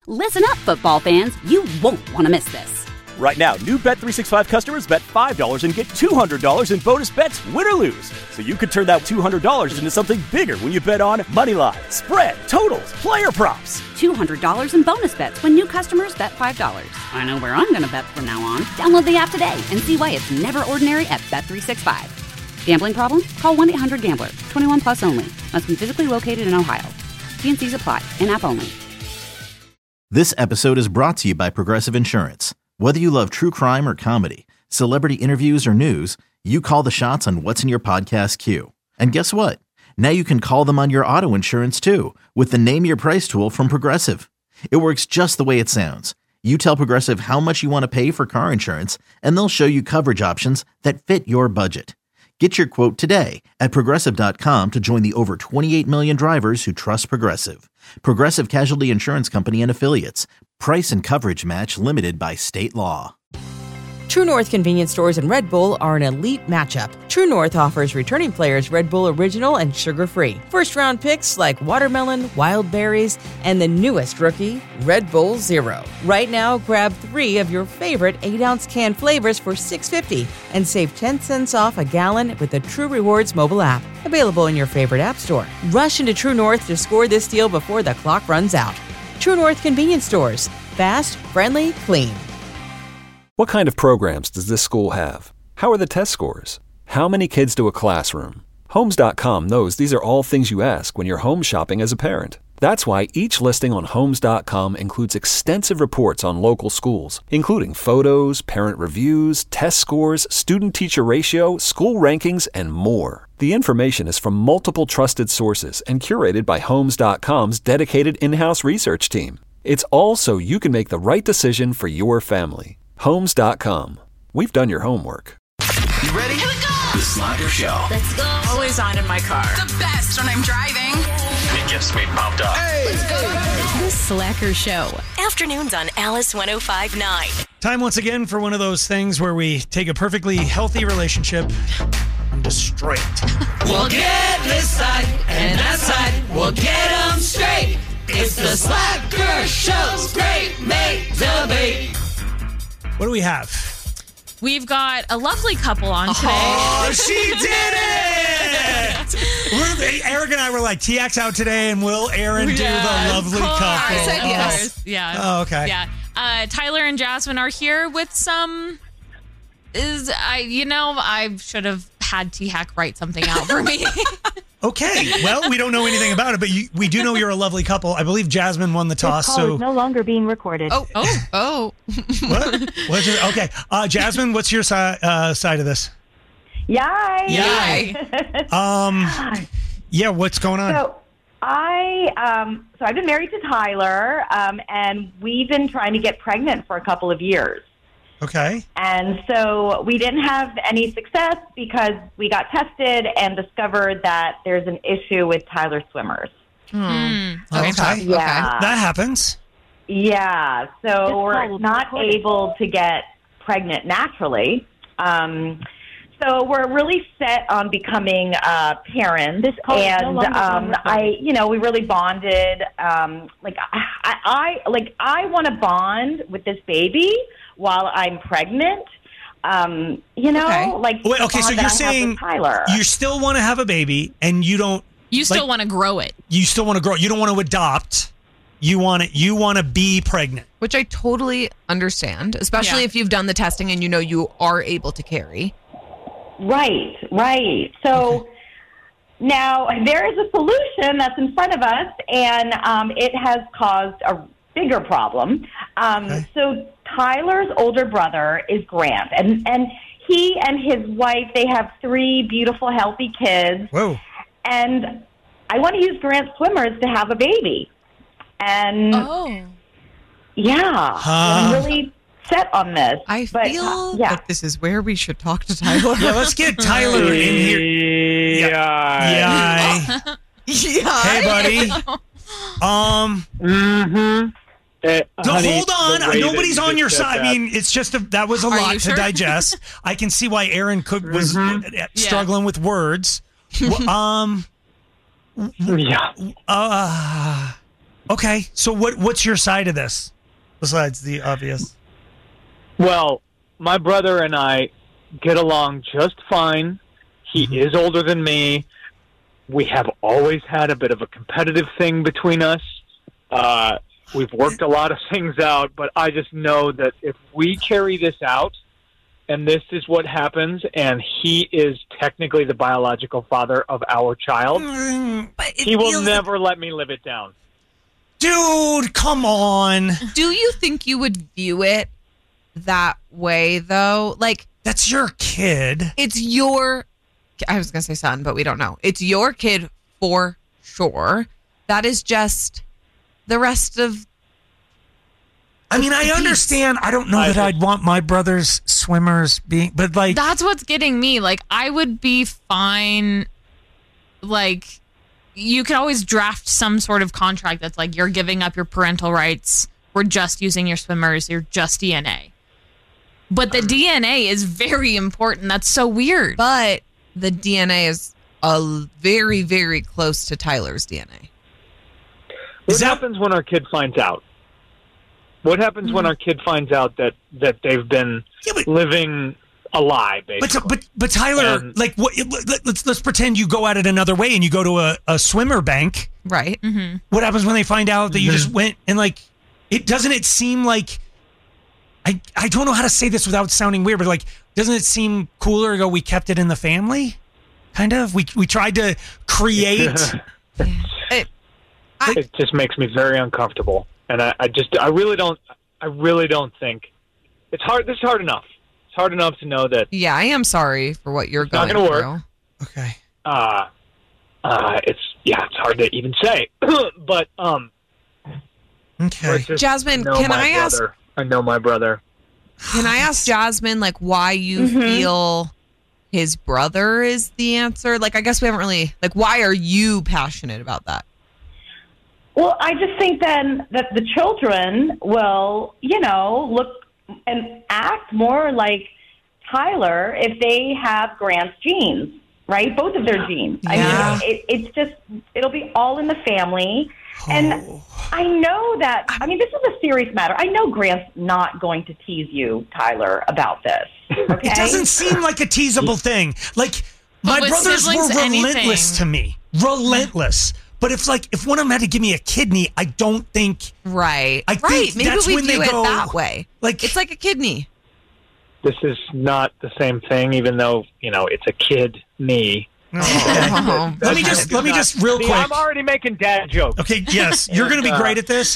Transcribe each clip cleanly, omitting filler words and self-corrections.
Listen up, football fans. You won't want to miss this. Right now, new Bet365 customers bet $5 and get $200 in bonus bets, win or lose. So you could turn that $200 into something bigger when you bet on money line, spread, totals, player props. $200 in bonus bets when new customers bet $5. I know where I'm going to bet from now on. Download the app today and see why it's never ordinary at Bet365. Gambling problem? Call 1-800-GAMBLER. 21 plus only. Must be physically located in Ohio. T&Cs apply. In-app only. This episode is brought to you by Progressive Insurance. Whether you love true crime or comedy, celebrity interviews or news, you call the shots on what's in your podcast queue. And guess what? Now you can call them on your auto insurance too with the Name Your Price tool from Progressive. It works just the way it sounds. You tell Progressive how much you want to pay for car insurance, and they'll show you coverage options that fit your budget. Get your quote today at Progressive.com to join the over 28 million drivers who trust Progressive. Progressive Casualty Insurance Company and Affiliates. Price and coverage match limited by state law. True North convenience stores and Red Bull are an elite matchup. True North offers returning players Red Bull Original and sugar-free. First-round picks like watermelon, wild berries, and the newest rookie, Red Bull Zero. Right now, grab 3 of your favorite 8-ounce can flavors for $6.50 and save 10 cents off a gallon with the True Rewards mobile app. Available in your favorite app store. Rush into True North to score this deal before the clock runs out. True North convenience stores. Fast, friendly, clean. What kind of programs does this school have? How are the test scores? How many kids do a classroom? Homes.com knows these are all things you ask when you're home shopping as a parent. That's why each listing on Homes.com includes extensive reports on local schools, including photos, parent reviews, test scores, student-teacher ratio, school rankings, and more. The information is from multiple trusted sources and curated by Homes.com's dedicated in-house research team. It's all so you can make the right decision for your family. Homes.com. We've done your homework. You ready? Here we go! The Slacker Show. Let's go. Always on in my car. The best when I'm driving. It gets me pumped up. Hey! Let's go. The Slacker Show. Afternoons on Alice 105.9. Time once again for one of those things where we take a perfectly healthy relationship and destroy it. We'll get this side and that side. We'll get them straight. It's the Slacker Show's Great Mate Debate. What do we have? We've got a lovely couple on today. Oh, she did it! Eric and I were like, TX out today, and will Aaron do the lovely couple? I said yes. Yeah. Oh, okay. Yeah. Tyler and Jasmine are here with some. I should have had T-Hack write something out for me. Okay. Well, we don't know anything about it, but we do know you're a lovely couple. I believe Jasmine won the toss. This call is no longer being recorded. Oh. What? Okay. Jasmine, what's your side of this? Yay. Yeah, what's going on? So I've been married to Tyler, and we've been trying to get pregnant for a couple of years. Okay. And so we didn't have any success because we got tested and discovered that there's an issue with Tyler's swimmers. Okay. Yeah. That happens. Yeah. So we're not able to get pregnant naturally. So we're really set on becoming parents, and we really bonded. I want to bond with this baby while I'm pregnant. So you're saying you still want to have a baby, and you don't. You still want to grow it. You still want to grow. You don't want to adopt. You want to be pregnant, which I totally understand, especially if you've done the testing and you are able to carry. Right. So now there is a solution that's in front of us, and it has caused a bigger problem. So Tyler's older brother is Grant, and he and his wife, they have 3 beautiful, healthy kids. Whoa. And I want to use Grant's swimmers to have a baby. And I'm really set on this. I feel like this is where we should talk to Tyler. Yeah, let's get Tyler in here. Yeah. Hey, buddy. Hold on. Nobody's on your side. I mean, it's just that was a lot to digest. I can see why Aaron Cook was struggling with words. Okay, so what's your side of this besides the obvious? Well, my brother and I get along just fine. He is older than me. We have always had a bit of a competitive thing between us. We've worked a lot of things out, but I just know that if we carry this out, and this is what happens, and he is technically the biological father of our child, he will never let me live it down. Dude, come on. Do you think you would view it that way, though? Like, that's your kid. It's your... I was going to say son, but we don't know. It's your kid for sure. That is just the rest of... I mean, I understand. I don't know that I'd want my brother's swimmers being... But, like... That's what's getting me. Like, I would be fine... Like... You could always draft some sort of contract that's like, you're giving up your parental rights. We're just using your swimmers. You're just DNA. But the DNA is very important. That's so weird. But the DNA is very, very close to Tyler's DNA. What happens when our kid finds out? What happens when our kid finds out that they've been living a lie, basically? But Tyler, like, let's pretend you go at it another way and you go to a swimmer bank. Right. Mm-hmm. What happens when they find out that you just went and, like, it seem like, I don't know how to say this without sounding weird, but, like, doesn't it seem cooler to go, we kept it in the family? Kind of? We tried to create... It just makes me very uncomfortable. And I really don't think... It's hard. This is hard enough. It's hard enough to know that... Yeah, I am sorry for what you're going through. It's not going to work. Okay. It's hard to even say. But, okay. Jasmine, can I ask... I know my brother. Can I ask Jasmine, like, why you feel his brother is the answer? Like, I guess we haven't really... Like, why are you passionate about that? Well, I just think then that the children will, look and act more like Tyler if they have Grant's genes, right? Both of their genes. Yeah. I mean, it'll be all in the family. Oh. And I know that, this is a serious matter. I know Grant's not going to tease you, Tyler, about this. Okay? It doesn't seem like a teasable thing. Like, my brothers were relentless to me. Relentless. But if one of them had to give me a kidney, I don't think... Right. I think Maybe that's we when they view go... it that way. Like, it's like a kidney. This is not the same thing, even though, it's a kid-me. Oh. Let me just real quick. I'm already making dad jokes. Okay, yes. You're going to be great at this.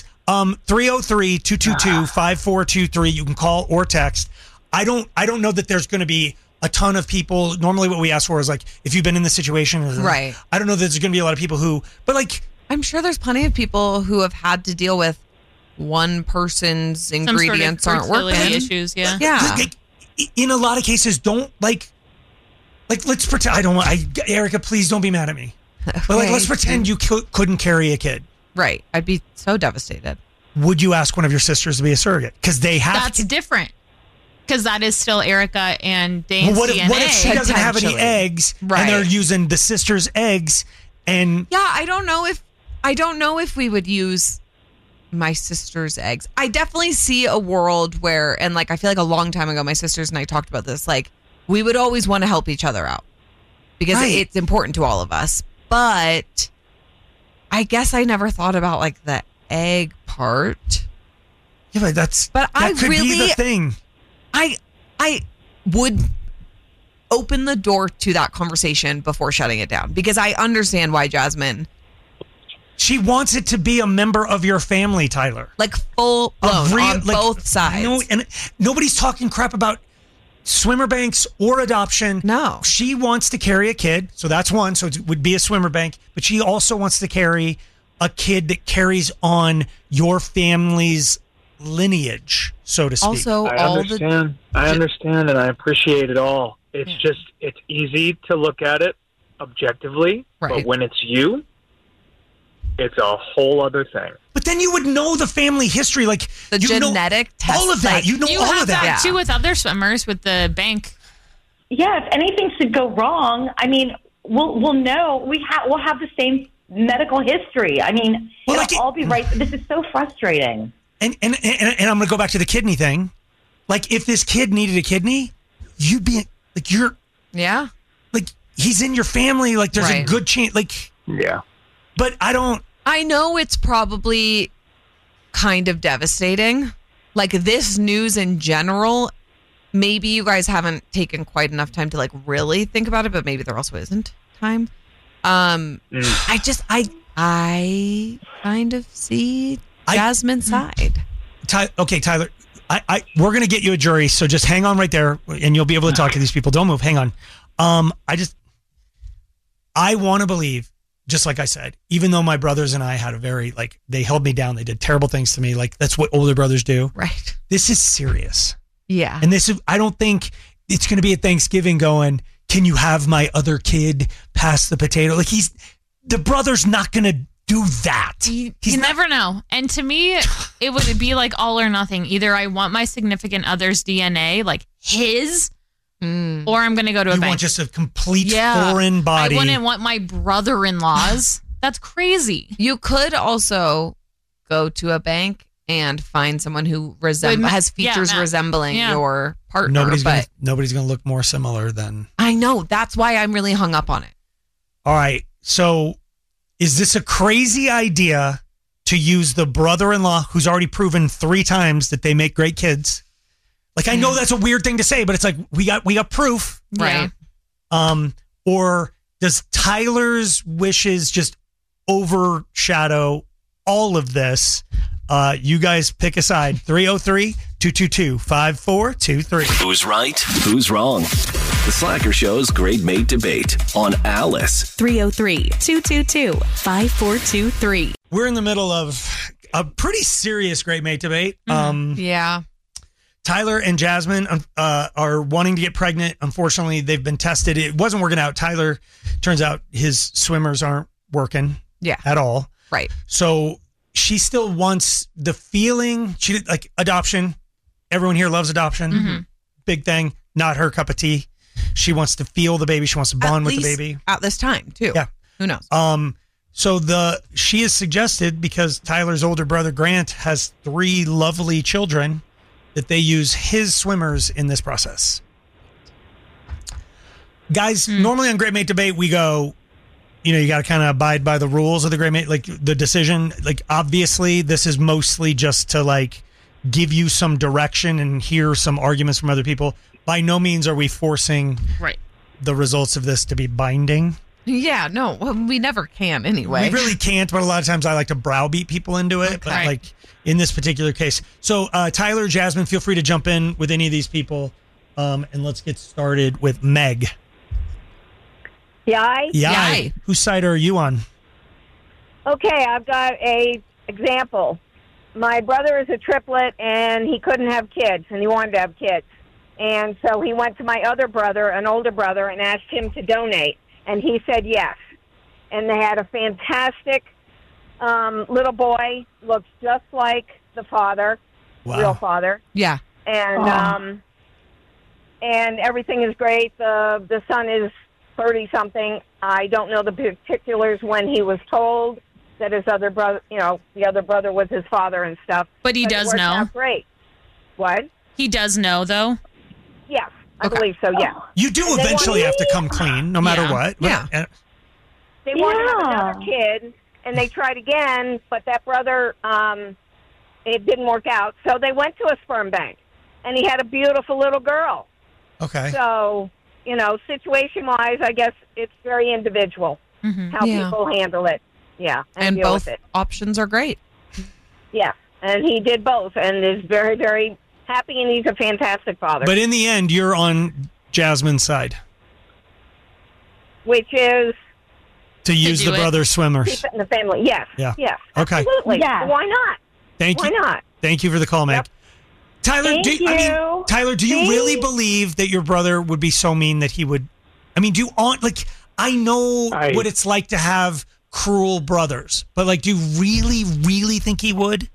303-222-5423. You can call or text. I don't know that there's going to be a ton of people. Normally what we ask for is, like, if you've been in this situation. Right. I don't know that there's going to be a lot of people who, but, like, I'm sure there's plenty of people who have had to deal with one person's ingredients aren't working. Issues, yeah. Yeah. Like, in a lot of cases, don't like let's pretend. Erica, please don't be mad at me. Okay. But let's pretend you couldn't carry a kid. Right. I'd be so devastated. Would you ask one of your sisters to be a surrogate? Because they have. That's different. Because that is still Erica and Dane's DNA. What if she doesn't have any eggs, and they're using the sister's eggs? And yeah, I don't know if we would use my sister's eggs. I definitely see a world where, and like I feel like a long time ago, my sisters and I talked about this. Like, we would always want to help each other out because it's important to all of us. But I guess I never thought about like the egg part. Yeah, but that could be the thing. I would open the door to that conversation before shutting it down because I understand why Jasmine. She wants it to be a member of your family, Tyler. Like full blown on both sides. And nobody's talking crap about swimmer banks or adoption. No. She wants to carry a kid, so that's one. So it would be a swimmer bank. But she also wants to carry a kid that carries on your family's lineage, so to speak. Also, I understand, and I appreciate it all. It's just, it's easy to look at it objectively, but when it's you, it's a whole other thing. But then you would know the family history, like the genetic test, all of that. Like, you know all of that. You have that too with other swimmers with the bank. Yeah, if anything should go wrong, I mean, we'll know we'll have the same medical history. I mean, it'll all be right. This is so frustrating. And I'm going to go back to the kidney thing. Like, if this kid needed a kidney, you'd be like, yeah, like he's in your family. Like, there's a Right. good chance. Like, Yeah. but I know it's probably kind of devastating. Like, this news in general, maybe you guys haven't taken quite enough time to like really think about it, but maybe there also isn't time. I kind of see Jasmine's side. Okay, Tyler, we're going to get you a jury, so just hang on right there, and you'll be able to talk to these people. Don't move. Hang on. I want to believe, just like I said, even though my brothers and I had a very, like, they held me down, they did terrible things to me, like, that's what older brothers do. Right. This is serious. Yeah. And I don't think it's going to be at Thanksgiving going, can you have my other kid pass the potato? Like, the brother's not going to do that. You never know. And to me, it would be like all or nothing. Either I want my significant other's DNA, like his, or I'm going to go to a You bank. want just a complete foreign body. I wouldn't want my brother-in-law's. That's crazy. You could also go to a bank and find someone who has features resembling your partner. Nobody's gonna look more similar than. I know. That's why I'm really hung up on it. All right. So, is this a crazy idea to use the brother-in-law who's already proven 3 times that they make great kids? Like, I know that's a weird thing to say, but it's like we got proof, right? Or does Tyler's wishes just overshadow all of this? You guys pick a side. 303-222-5423. Who's right? Who's wrong? The Slacker Show's Great Mate Debate on Alice. 303-222-5423. We're in the middle of a pretty serious Great Mate Debate. Yeah. Tyler and Jasmine are wanting to get pregnant. Unfortunately, they've been tested. It wasn't working out. Tyler, turns out his swimmers aren't working at all. Right. So she still wants the feeling. She did, like, adoption. Everyone here loves adoption. Big thing. Not her cup of tea. She wants to feel the baby. She wants to bond with the baby. At this time, too. Yeah. Who knows? So she has suggested, because Tyler's older brother Grant has 3 lovely children, that they use his swimmers in this process. Guys, normally on Great Mate Debate, we go, you got to kind of abide by the rules of the Great Mate, like the decision. Like, obviously, this is mostly just to, like, give you some direction and hear some arguments from other people. By no means are we forcing the results of this to be binding. Yeah, no, we never can anyway. We really can't, but a lot of times I like to browbeat people into it. But like in this particular case. So Tyler, Jasmine, feel free to jump in with any of these people. And let's get started with Meg. Yay. Whose side are you on? Okay, I've got a example. My brother is a triplet, and he couldn't have kids, and he wanted to have kids. And so he went to my other brother, an older brother, and asked him to donate. And he said yes. And they had a fantastic little boy, looks just like the father, real father. Yeah. And everything is great. The son is 30-something. I don't know the particulars when he was told that his other brother, the other brother was his father and stuff. But he does it worked know. out great. What? He does know, though? Yes, I believe so, yeah. You do eventually have to come clean, no matter what. Yeah. They wanted to have another kid, and they tried again, but that brother, it didn't work out. So they went to a sperm bank, and he had a beautiful little girl. Okay. So, situation-wise, I guess it's very individual how people handle it. Yeah. And deal both with it. options are great. Yeah. And he did both and is very, very happy, and he's a fantastic father. But in the end, you're on Jasmine's side. Which is? To use the brother swimmers. Keep it in the family. Yes. Yeah. Yes. Okay. Absolutely. Yeah. Why not? Thank you. Why not? Thank you for the call, Meg. Yep. Tyler, Thank do you really believe that your brother would be so mean that he would? I mean, I know what it's like to have cruel brothers, but do you really, really think he would?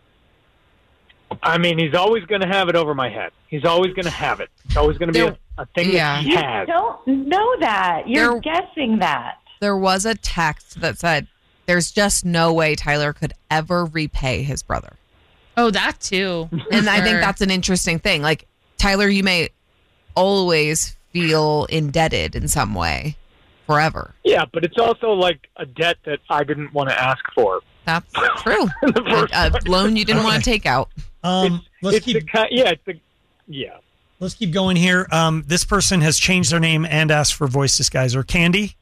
I mean, he's always going to have it over my head. He's always going to have it. It's always going to be a thing that he has. You don't know that. You're guessing that. There was a text that said, there's just no way Tyler could ever repay his brother. Oh, that too. And I think that's an interesting thing. Like, Tyler, you may always feel indebted in some way forever. Yeah, but it's also like a debt that I didn't want to ask for. That's true. A loan you didn't want to take out. Let's keep going here. This person has changed their name and asked for voice disguiser. Candy?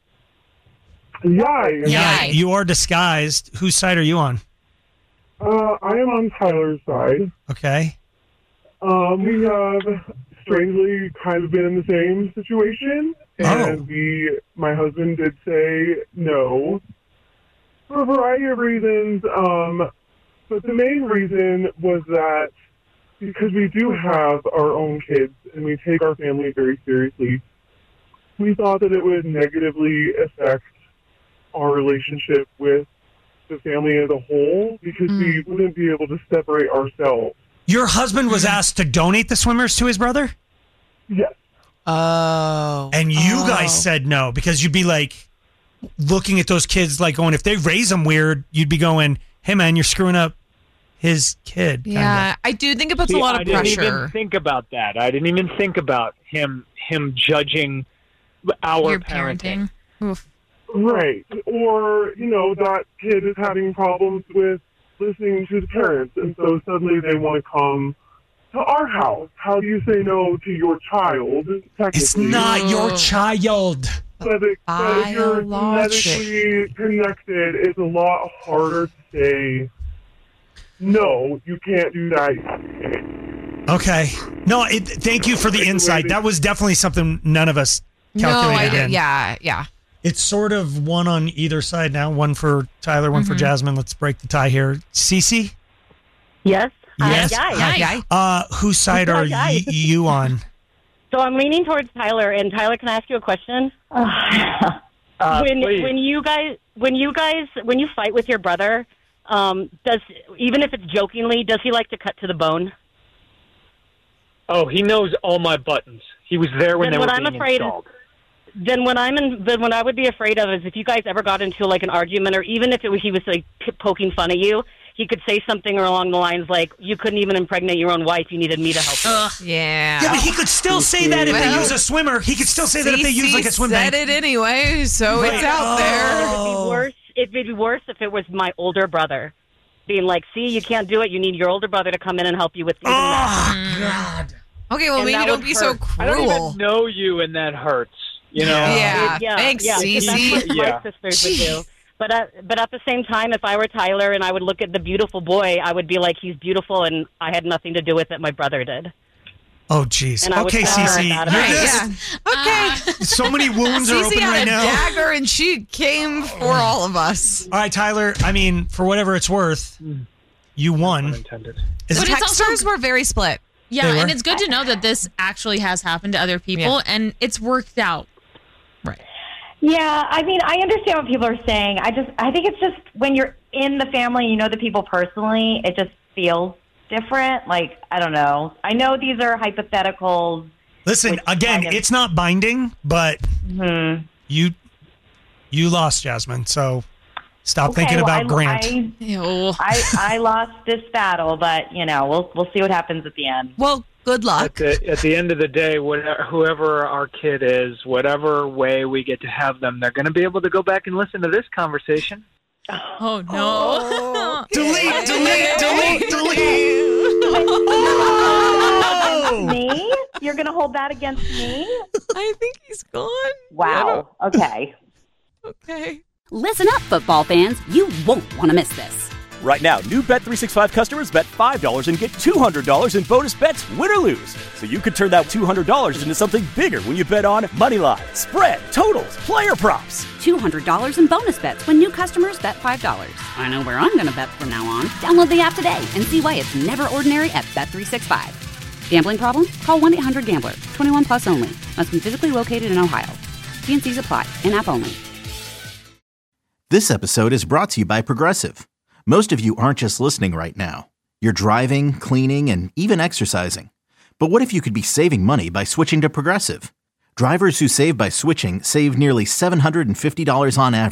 Yeah. You are disguised. Whose side are you on? I am on Tyler's side. Okay. We have strangely kind of been in the same situation, and my husband did say no for a variety of reasons. But the main reason was that because we do have our own kids and we take our family very seriously, we thought that it would negatively affect our relationship with the family as a whole because we wouldn't be able to separate ourselves. Your husband was asked to donate the swimmers to his brother? Yes. Oh. And you guys said no because you'd be like looking at those kids like going, if they raise them weird, you'd be going, hey man, you're screwing up his kid. Yeah, I do think it puts a lot of pressure. I didn't even think about that. I didn't even think about him judging our parenting. Oof. Right. Or, that kid is having problems with listening to the parents, and so suddenly they want to come to our house. How do you say no to your child? It's not your child. But if you're genetically connected, it's a lot harder to say, no, you can't do that. Okay. No, thank you for the insight. That was definitely something none of us calculated. No, I did. in. Yeah. It's sort of one on either side now. One for Tyler, one for Jasmine. Let's break the tie here. Cece? Yes. Yes. Hi. Whose side are you on? So I'm leaning towards Tyler, and Tyler, can I ask you a question? When you fight with your brother, even if it's jokingly, does he like to cut to the bone? Oh, he knows all my buttons. He was there when they were being installed. Then what I would be afraid of is if you guys ever got into like an argument, or even if he was like poking fun at you, he could say something along the lines like, "You couldn't even impregnate your own wife. You needed me to help you." Yeah. Yeah, but he could still say that if they use a swimmer. He could still say that if they use like a swim bank. Said it anyway, so it's out there. It'd be worse if it was my older brother being like, "See, you can't do it. You need your older brother to come in and help you with even that." God. Okay, well, maybe don't be so cruel. I don't even know you, and that hurts. Yeah. Thanks, Cece. That's what my sisters would do. But at the same time, if I were Tyler and I would look at the beautiful boy, I would be like, he's beautiful, and I had nothing to do with it. My brother did. Oh, jeez. Okay, Cece. Okay. So many wounds are open right now. Cece had a dagger, and she came for all of us. All right, Tyler, I mean, for whatever it's worth, you won. Intended. The texters were very split. Yeah, and it's good to know that this actually has happened to other people, and it's worked out. Right. Yeah, I mean, I understand what people are saying. I think it's just when you're in the family, you know the people personally, it just feels different. Like, I don't know. I know these are hypotheticals. Listen, again, it's not binding, but you lost, Jasmine, so stop thinking about Grant. I lost this battle, but, we'll see what happens at the end. Well, good luck. At the end of the day, whoever our kid is, whatever way we get to have them, they're going to be able to go back and listen to this conversation. Oh, no. Delete. Me? You're going to hold that against me? I think he's gone. Wow. Okay. Okay. Listen up, football fans. You won't want to miss this. Right now, new Bet365 customers bet $5 and get $200 in bonus bets, win or lose. So you could turn that $200 into something bigger when you bet on Moneyline, spread, totals, player props. $200 in bonus bets when new customers bet $5. I know where I'm going to bet from now on. Download the app today and see why it's never ordinary at Bet365. Gambling problem? Call 1-800-GAMBLER. 21 plus only. Must be physically located in Ohio. T&Cs apply. In-app only. This episode is brought to you by Progressive. Most of you aren't just listening right now. You're driving, cleaning, and even exercising. But what if you could be saving money by switching to Progressive? Drivers who save by switching save nearly $750 on average.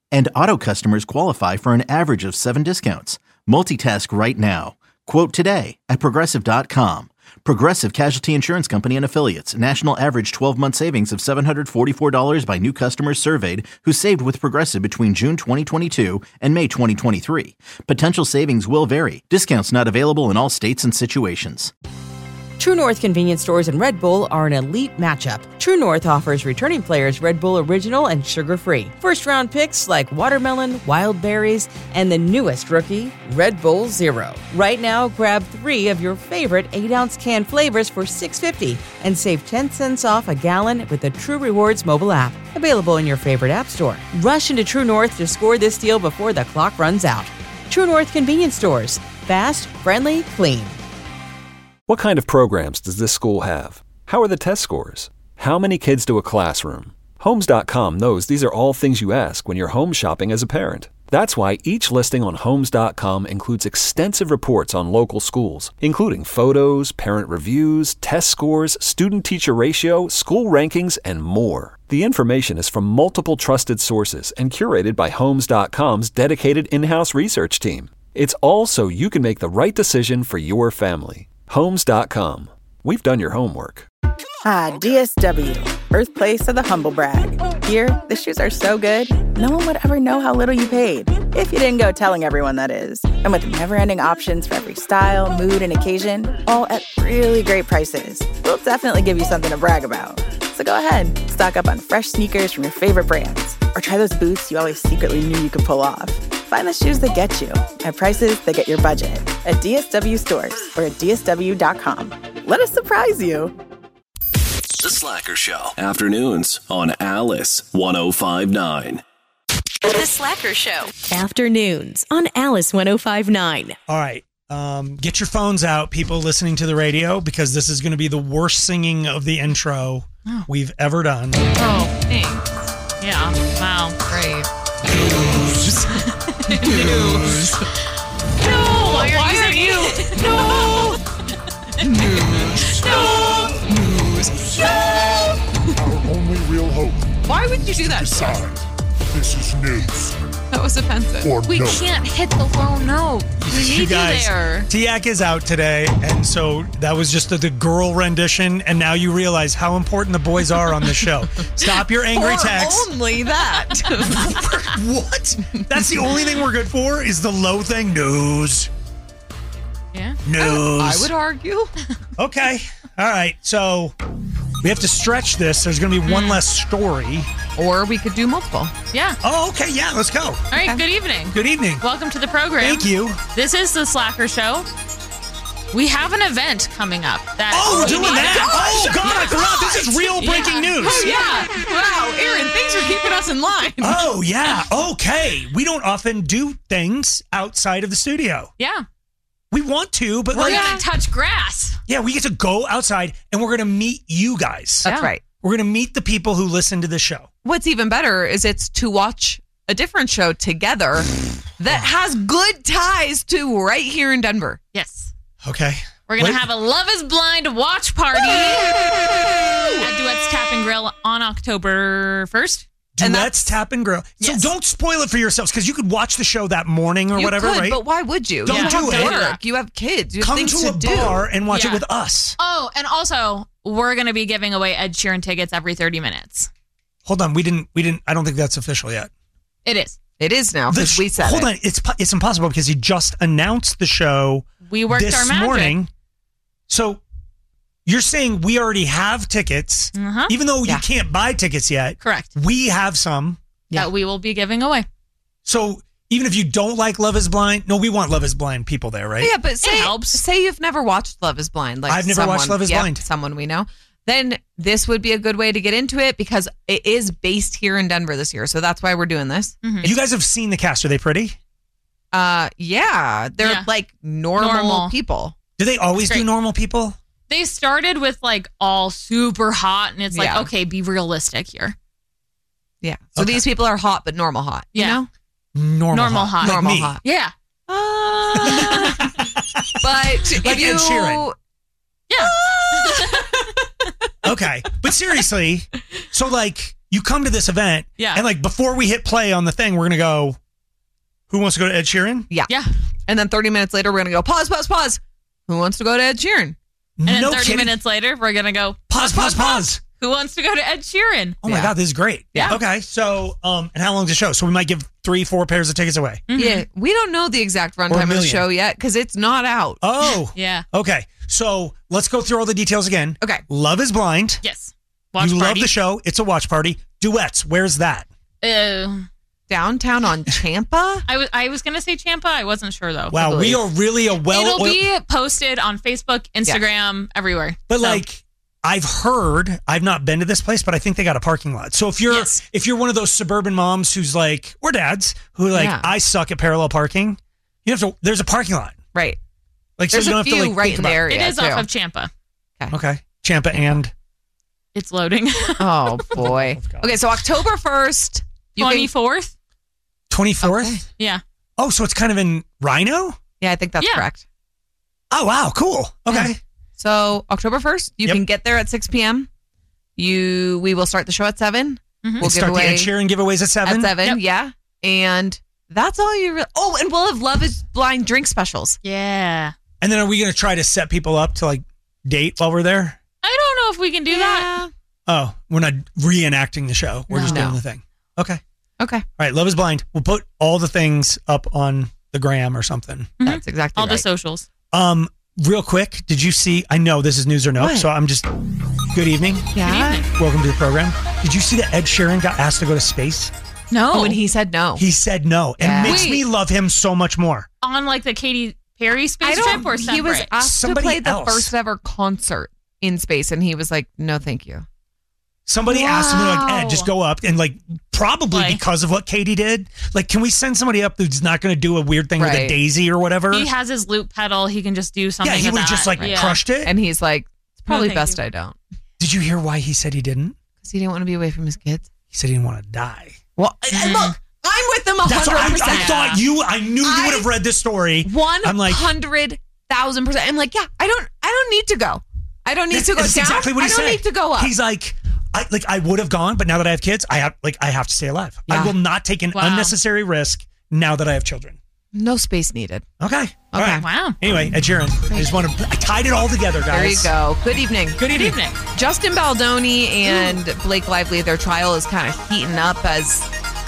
And Auto customers qualify for an average of 7 discounts. Multitask right now. Quote today at Progressive.com. Progressive Casualty Insurance Company and Affiliates. National average 12-month savings of $744 by new customers surveyed who saved with Progressive between June 2022 and May 2023. Potential savings will vary. Discounts not available in all states and situations. True North convenience stores and Red Bull are an elite matchup. True North offers returning players Red Bull Original and sugar-free. First-round picks like watermelon, wild berries, and the newest rookie, Red Bull Zero. Right now, grab 3 of your favorite 8-ounce can flavors for $6.50 and save 10 cents off a gallon with the True Rewards mobile app. Available in your favorite app store. Rush into True North to score this deal before the clock runs out. True North convenience stores. Fast, friendly, clean. What kind of programs does this school have? How are the test scores? How many kids do a classroom? Homes.com knows these are all things you ask when you're home shopping as a parent. That's why each listing on Homes.com includes extensive reports on local schools, including photos, parent reviews, test scores, student-teacher ratio, school rankings, and more. The information is from multiple trusted sources and curated by Homes.com's dedicated in-house research team. It's all so you can make the right decision for your family. Homes.com. We've done your homework. Ah, DSW, birthplace of the humble brag. Here, the shoes are so good, no one would ever know how little you paid. If you didn't go telling everyone, that is. And with never-ending options for every style, mood, and occasion, all at really great prices, we'll definitely give you something to brag about. So go ahead, stock up on fresh sneakers from your favorite brands, or try those boots you always secretly knew you could pull off. Find the shoes that get you at prices that get your budget at DSW stores or at DSW.com. Let us surprise you. The Slacker Show. Afternoons on Alice 105.9. The Slacker Show. Afternoons on Alice 105.9. All right. Get your phones out, people listening to the radio, because this is going to be the worst singing of the intro we've ever done. Oh, thanks. Yeah. Wow. Great. News. News. No. Why are you? No. News. No. News. No. Our only real hope. Why would you do that? Decide. This is news. That was offensive. Or We no. can't hit the low note. We need you guys, there. Tiak is out today, and so that was just the girl rendition, and now you realize how important the boys are on the show. Stop your angry texts. Only that. What? That's the only thing we're good for is the low thing. News. Yeah. News. I would argue. Okay. All right. So we have to stretch this. There's going to be one less story. Or we could do multiple. Yeah. Oh, okay. Yeah, let's go. All right. Good evening. Good evening. Welcome to the program. Thank you. This is the Slacker Show. We have an event coming up. We're doing that. Oh, God, I forgot. This is real breaking news. Oh, yeah. Wow, Aaron, thanks for keeping us in line. Oh, yeah. Okay. We don't often do things outside of the studio. Yeah. We want to, but We're going to touch grass. Yeah, we get to go outside and we're going to meet you guys. That's right. We're going to meet the people who listen to the show. What's even better is it's to watch a different show together that has good ties to right here in Denver. Yes. Okay. We're going to have a Love is Blind watch party at Duets Tap and Grill on October 1st. Duets Tap and Grill. So don't spoil it for yourselves because you could watch the show that morning or whatever, could, right? But why would you? Don't do it. Work. You have kids. You have Come things to a do. bar and watch it Yeah. with us. Oh, and also, we're going to be giving away Ed Sheeran tickets every 30 minutes. Hold on. We didn't. I don't think that's official yet. It is. It is now because we said Hold on. It's impossible because he just announced the show We worked this our magic. morning. So you're saying we already have tickets, even though you can't buy tickets yet. Correct. We have some. That we will be giving away. So even if you don't like Love is Blind, no, we want Love is Blind people there, right? Yeah, but say you've never watched Love is Blind. Like I've never watched Love is Blind. Someone we know. Then this would be a good way to get into it because it is based here in Denver this year. So that's why we're doing this. You guys have seen the cast. Are they pretty? Yeah. They're like normal people. Do they always do normal people? They started with like all super hot, and it's like, Yeah. okay, be realistic here. Yeah. So these people are hot, but normal hot. Yeah. You know? Normal hot. Like Normal me. hot. Yeah. But Like if you, Ed Sheeran. Yeah. Okay. But seriously, so like you come to this event, and like before we hit play on the thing, we're gonna go. Who wants to go to Ed Sheeran? Yeah. And then 30 minutes later, we're gonna go pause. Who wants to go to Ed Sheeran? And then 30 minutes later, we're gonna go pause. Who wants to go to Ed Sheeran? Oh my God, this is great. Yeah. Okay, so and how long is the show? So we might give 3-4 pairs of tickets away. Mm-hmm. Yeah, we don't know the exact Or a runtime of the million. show yet because it's not out. Oh. Yeah. Okay, so let's go through all the details again. Okay. Love is Blind. Yes. You love the show. It's a watch party. Duets. Where's that? Downtown on Champa? I was gonna say Champa. I wasn't sure though. Wow, we are really a It'll be posted on Facebook, Instagram, everywhere. But like I've heard, I've not been to this place, but I think they got a parking lot. So if you're one of those suburban moms who's like, or dads who are like, I suck at parallel parking, you have to. There's a parking lot, right? Like There's so you don't a have to few like right think in the about area. It is too. off of Champa. Okay, Champa and It's loading. Oh boy. Okay, so October 1st, 24th. 24th. Yeah. Oh, so it's kind of in Rhino. Yeah, I think that's correct. Oh wow, cool. Okay. So October 1st, you can get there at 6 p.m. We will start the show at 7. Mm-hmm. We'll start the Ed Sheeran giveaways at 7. At 7, yeah. And that's all you. Oh, and we'll have Love is Blind drink specials. Yeah. And then are we going to try to set people up to like date while we're there? I don't know if we can do that. Oh, we're not reenacting the show. We're just No. doing the thing. Okay. Okay. All right. Love is Blind. We'll put all the things up on the gram or something. That's exactly All the right. socials. Real quick, did you see? I know this is news or no, What? so I'm just. Good evening. Yeah. Good evening. Welcome to the program. Did you see that Ed Sheeran got asked to go to space? No. Oh, and he said no. He said no. Yeah. It makes Wait. me love him so much more. On like the Katy Perry space trip or separate? He was asked Somebody to play the else. first ever concert in space, and he was like, "No, thank you." Somebody asked him, like, Ed, just go up and like, probably Play. because of what Katie did. Like, can we send somebody up who's not going to do a weird thing with a Right. daisy or whatever? He has his loop pedal. He can just do something. Yeah, he with would have that. just like Yeah. crushed it. And he's like, "It's probably thank best you. I don't," Did you hear why he said he didn't? because he didn't want to be away from his kids. He said he didn't want to die. Well, look, I'm with them 100%. That's what I thought you. I knew you would have read this story. I'm like, 100,000%. I'm like, yeah, I don't need to go. I don't need to go that's down. exactly what he I don't said. need to go up. He's like, I would have gone, but now that I have kids, I have to stay alive. Yeah. I will not take an Wow. unnecessary risk now that I have children. No space needed. Okay. All right. Wow. Anyway, Ed Sheeran. I just want to. I tied it all together, guys. There you go. Good evening. Good evening. Evening. Justin Baldoni and Blake Lively, their trial is kind of heating up as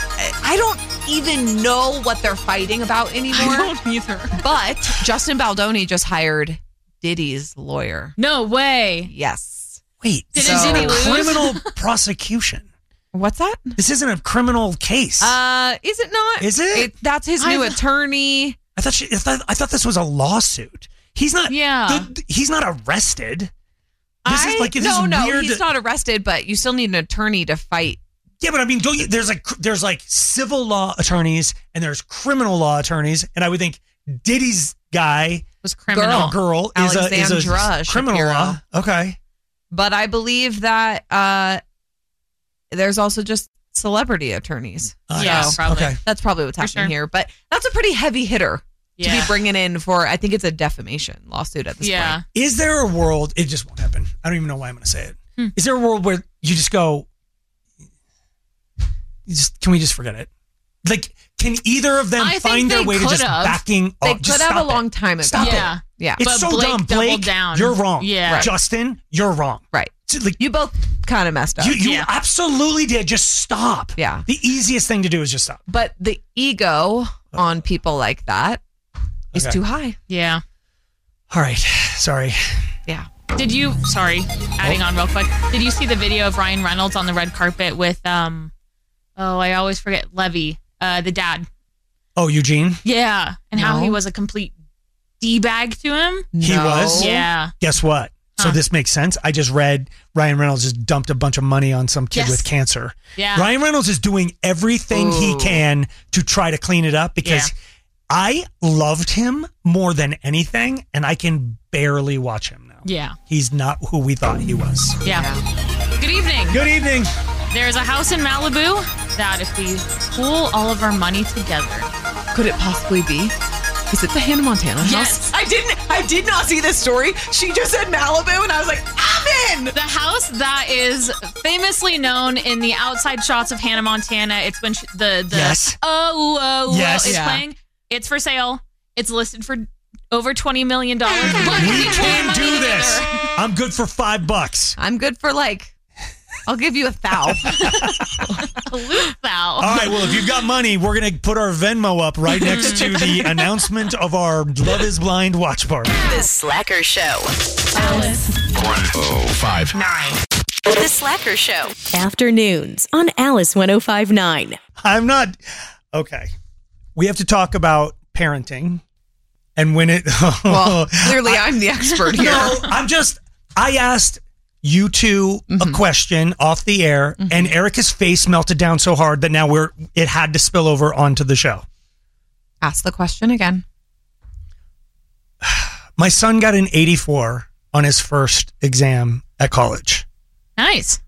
I don't even know what they're fighting about anymore. I don't either. But Justin Baldoni just hired Diddy's lawyer. No way. Yes. Wait, Did this isn't Diddy a lose? criminal prosecution. What's that? This isn't a criminal case. Is it not? Is it? That's his new attorney. I thought this was a lawsuit. He's not. Yeah. He's not arrested. This is like this no, weird. he's not arrested, but you still need an attorney to fight. Yeah, but I mean, there's like civil law attorneys and there's criminal law attorneys, and I would think Diddy's guy Was criminal. girl is a Alexandra criminal Shapiro. law. Okay. But I believe that there's also just celebrity attorneys. Yeah, So probably. Okay. that's probably what's happening sure. here. But that's a pretty heavy hitter to Yeah. be bringing in for, I think it's a defamation lawsuit at this Yeah. point. Is there a world? It just won't happen. I don't even know why I'm going to say it. Is there a world where you just go? Can we just forget it? Like, can either of them I think find their they way to just could've. backing? They just could have a stop it. long time ago. Stop Yeah. it. Yeah. It's But so Blake dumb. doubled Blake, down. you're wrong. Yeah. Right. Justin, you're wrong. Right. So, like, You both kind of messed up. you Yeah. absolutely did. Just stop. Yeah. The easiest thing to do is just stop. But the ego on people like that is Okay. too high. Yeah. All right. Sorry. Yeah. Did you? Sorry, adding on real quick. Did you see the video of Ryan Reynolds on the red carpet with I always forget Levy, the dad. Oh, Eugene? Yeah, and how No. he was a complete d-bag to him. He was? Yeah. Guess what? So Huh. this makes sense. I just read Ryan Reynolds just dumped a bunch of money on some kid Yes. with cancer. Yeah. Ryan Reynolds is doing everything he Ooh. can to try to clean it up because Yeah. I loved him more than anything, and I can barely watch him now. Yeah. He's not who we thought he was. Yeah. Good evening. Good evening. There's a house in Malibu that if we pool all of our money together. Could it possibly be? Is it the Hannah Montana house? Yes. I did not see this story. She just said Malibu, and I was like, I'm in. The house that is famously known in the outside shots of Hannah Montana. It's when the Yes. Yes. is Yeah. playing. It's for sale. It's listed for over $20 million. We can do this. I'm good for $5. I'm good for I'll give you a thou. A loot thou. All right, well, if you've got money, we're going to put our Venmo up right next to the announcement of our Love is Blind watch party. The Slacker Show. Alice. 105.9. The Slacker Show. Afternoons on Alice 105.9. I'm not... Okay. We have to talk about parenting and when it... Well, clearly I'm the expert here. No, I asked you two a question off the air, and Erica's face melted down so hard that now it had to spill over onto the show. Ask the question again. My son got an 84 on his first exam at college. Nice.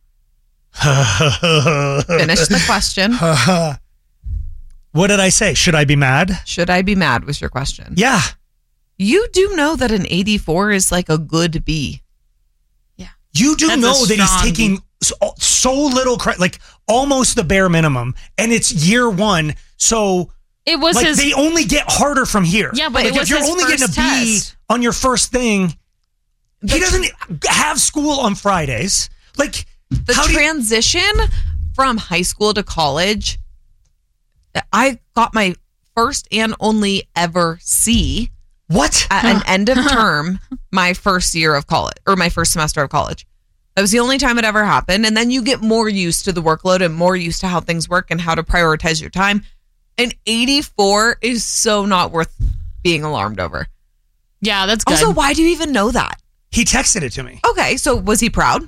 Finish the question. What did I say? Should I be mad? Should I be mad was your question. Yeah. You do know that an 84 is like a good B. You do That's know a that he's strong taking so little credit, like almost the bare minimum, and it's year one. So it was they only get harder from here. Yeah, but like, it was if you're his only getting a first B test. on your first thing, he doesn't have school on Fridays. Like the transition from high school to college, I got my first and only ever C. What? At an end of term, my first year of college, or my first semester of college. That was the only time it ever happened. And then you get more used to the workload and more used to how things work and how to prioritize your time. An 84 is so not worth being alarmed over. Yeah, that's good. Also, why do you even know that? He texted it to me. Okay, so was he proud?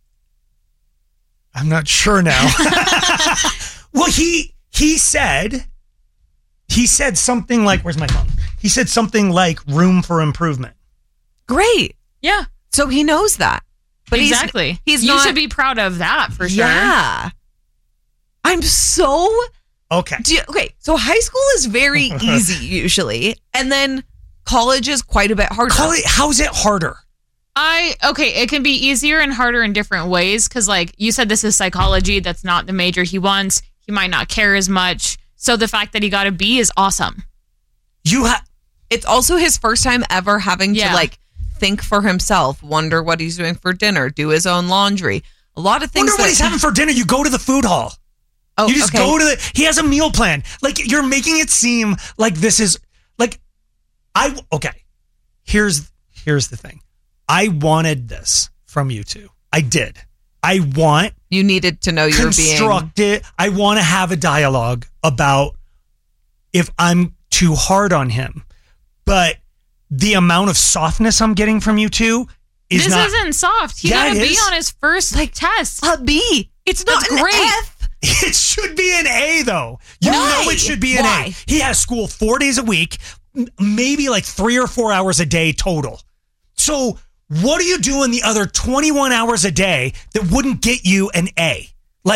I'm not sure now. Well, he said something like, where's my phone? He said something like room for improvement. Great. Yeah. So he knows that. But exactly. He's you not, should be proud of that for sure. Yeah. I'm so... Okay. Okay, so high school is very easy usually. And then college is quite a bit harder. How's it harder? It can be easier and harder in different ways. Because like you said, this is psychology. That's not the major he wants. He might not care as much. So the fact that he got a B is awesome. It's also his first time ever having to think for himself, wonder what he's doing for dinner, do his own laundry. A lot of things. Wonder what he's having for dinner. You go to the food hall. Oh, you just go to he has a meal plan. Like you're making it seem like this is like Here's the thing. I wanted this from you two. I did. You needed to know you're being constructed. I want to have a dialogue about if I'm too hard on him. But the amount of softness I'm getting from you two is this isn't soft. He got a B on his first test. A B. It's not an great. F. It should be an A, though. You know it should be an A. He has school 4 days a week, maybe like 3 or 4 hours a day total. So what are you doing the other 21 hours a day that wouldn't get you an A?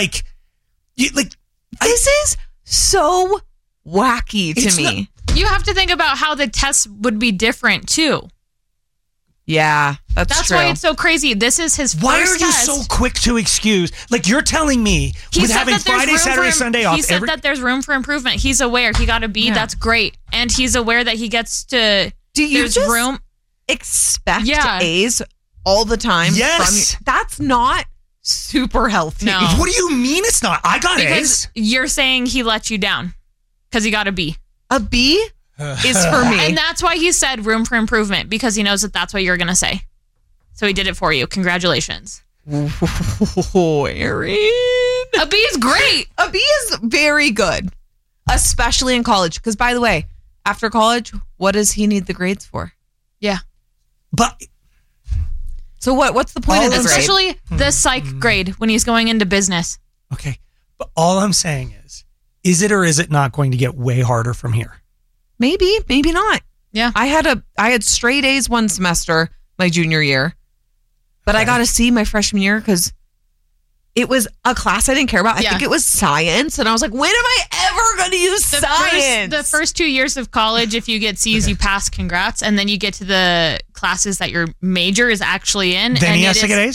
This is so wacky to me. You have to think about how the tests would be different too. Yeah, that's true. Why it's so crazy. This is his first Why are you test. so quick to excuse? Like you're telling me with having Friday, Saturday, Sunday off. He said that there's room for improvement. He's aware. He got a B. Yeah. That's great. And he's aware that he gets to. Do you there's just room? Expect A's all the time? Yes. That's not super healthy. No. What do you mean it's not? I got because A's. You're saying he let you down because he got a B. A B is for me. And that's why he said room for improvement, because he knows that that's what you're going to say. So he did it for you. Congratulations. Oh, Erin. A B is great. A B is very good, especially in college. Because, by the way, after college, what does he need the grades for? Yeah. But so what's the point of the grade? Especially the psych grade when he's going into business. Okay. But all I'm saying is it or is it not going to get way harder from here? Maybe not. Yeah. I had straight A's one semester my junior year, but I got a C my freshman year because it was a class I didn't care about. I think it was science, and I was like, when am I ever going to use science? The first 2 years of college, if you get C's, you pass. Congrats. And then you get to the classes that your major is actually in. Then and he has to get A's?